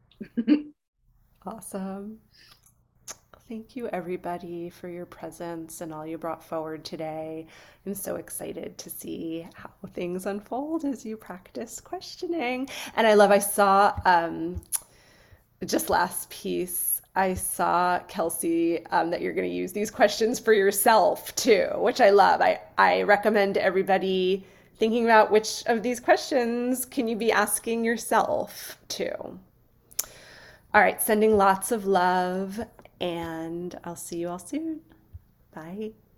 Awesome. Thank you, everybody, for your presence and all you brought forward today. I'm so excited to see how things unfold as you practice questioning. And I love, I saw um, just last piece, I saw, Kelsey, um, that you're going to use these questions for yourself too, which I love. I, I recommend everybody thinking about which of these questions can you be asking yourself too. All right, sending lots of love, and I'll see you all soon. Bye.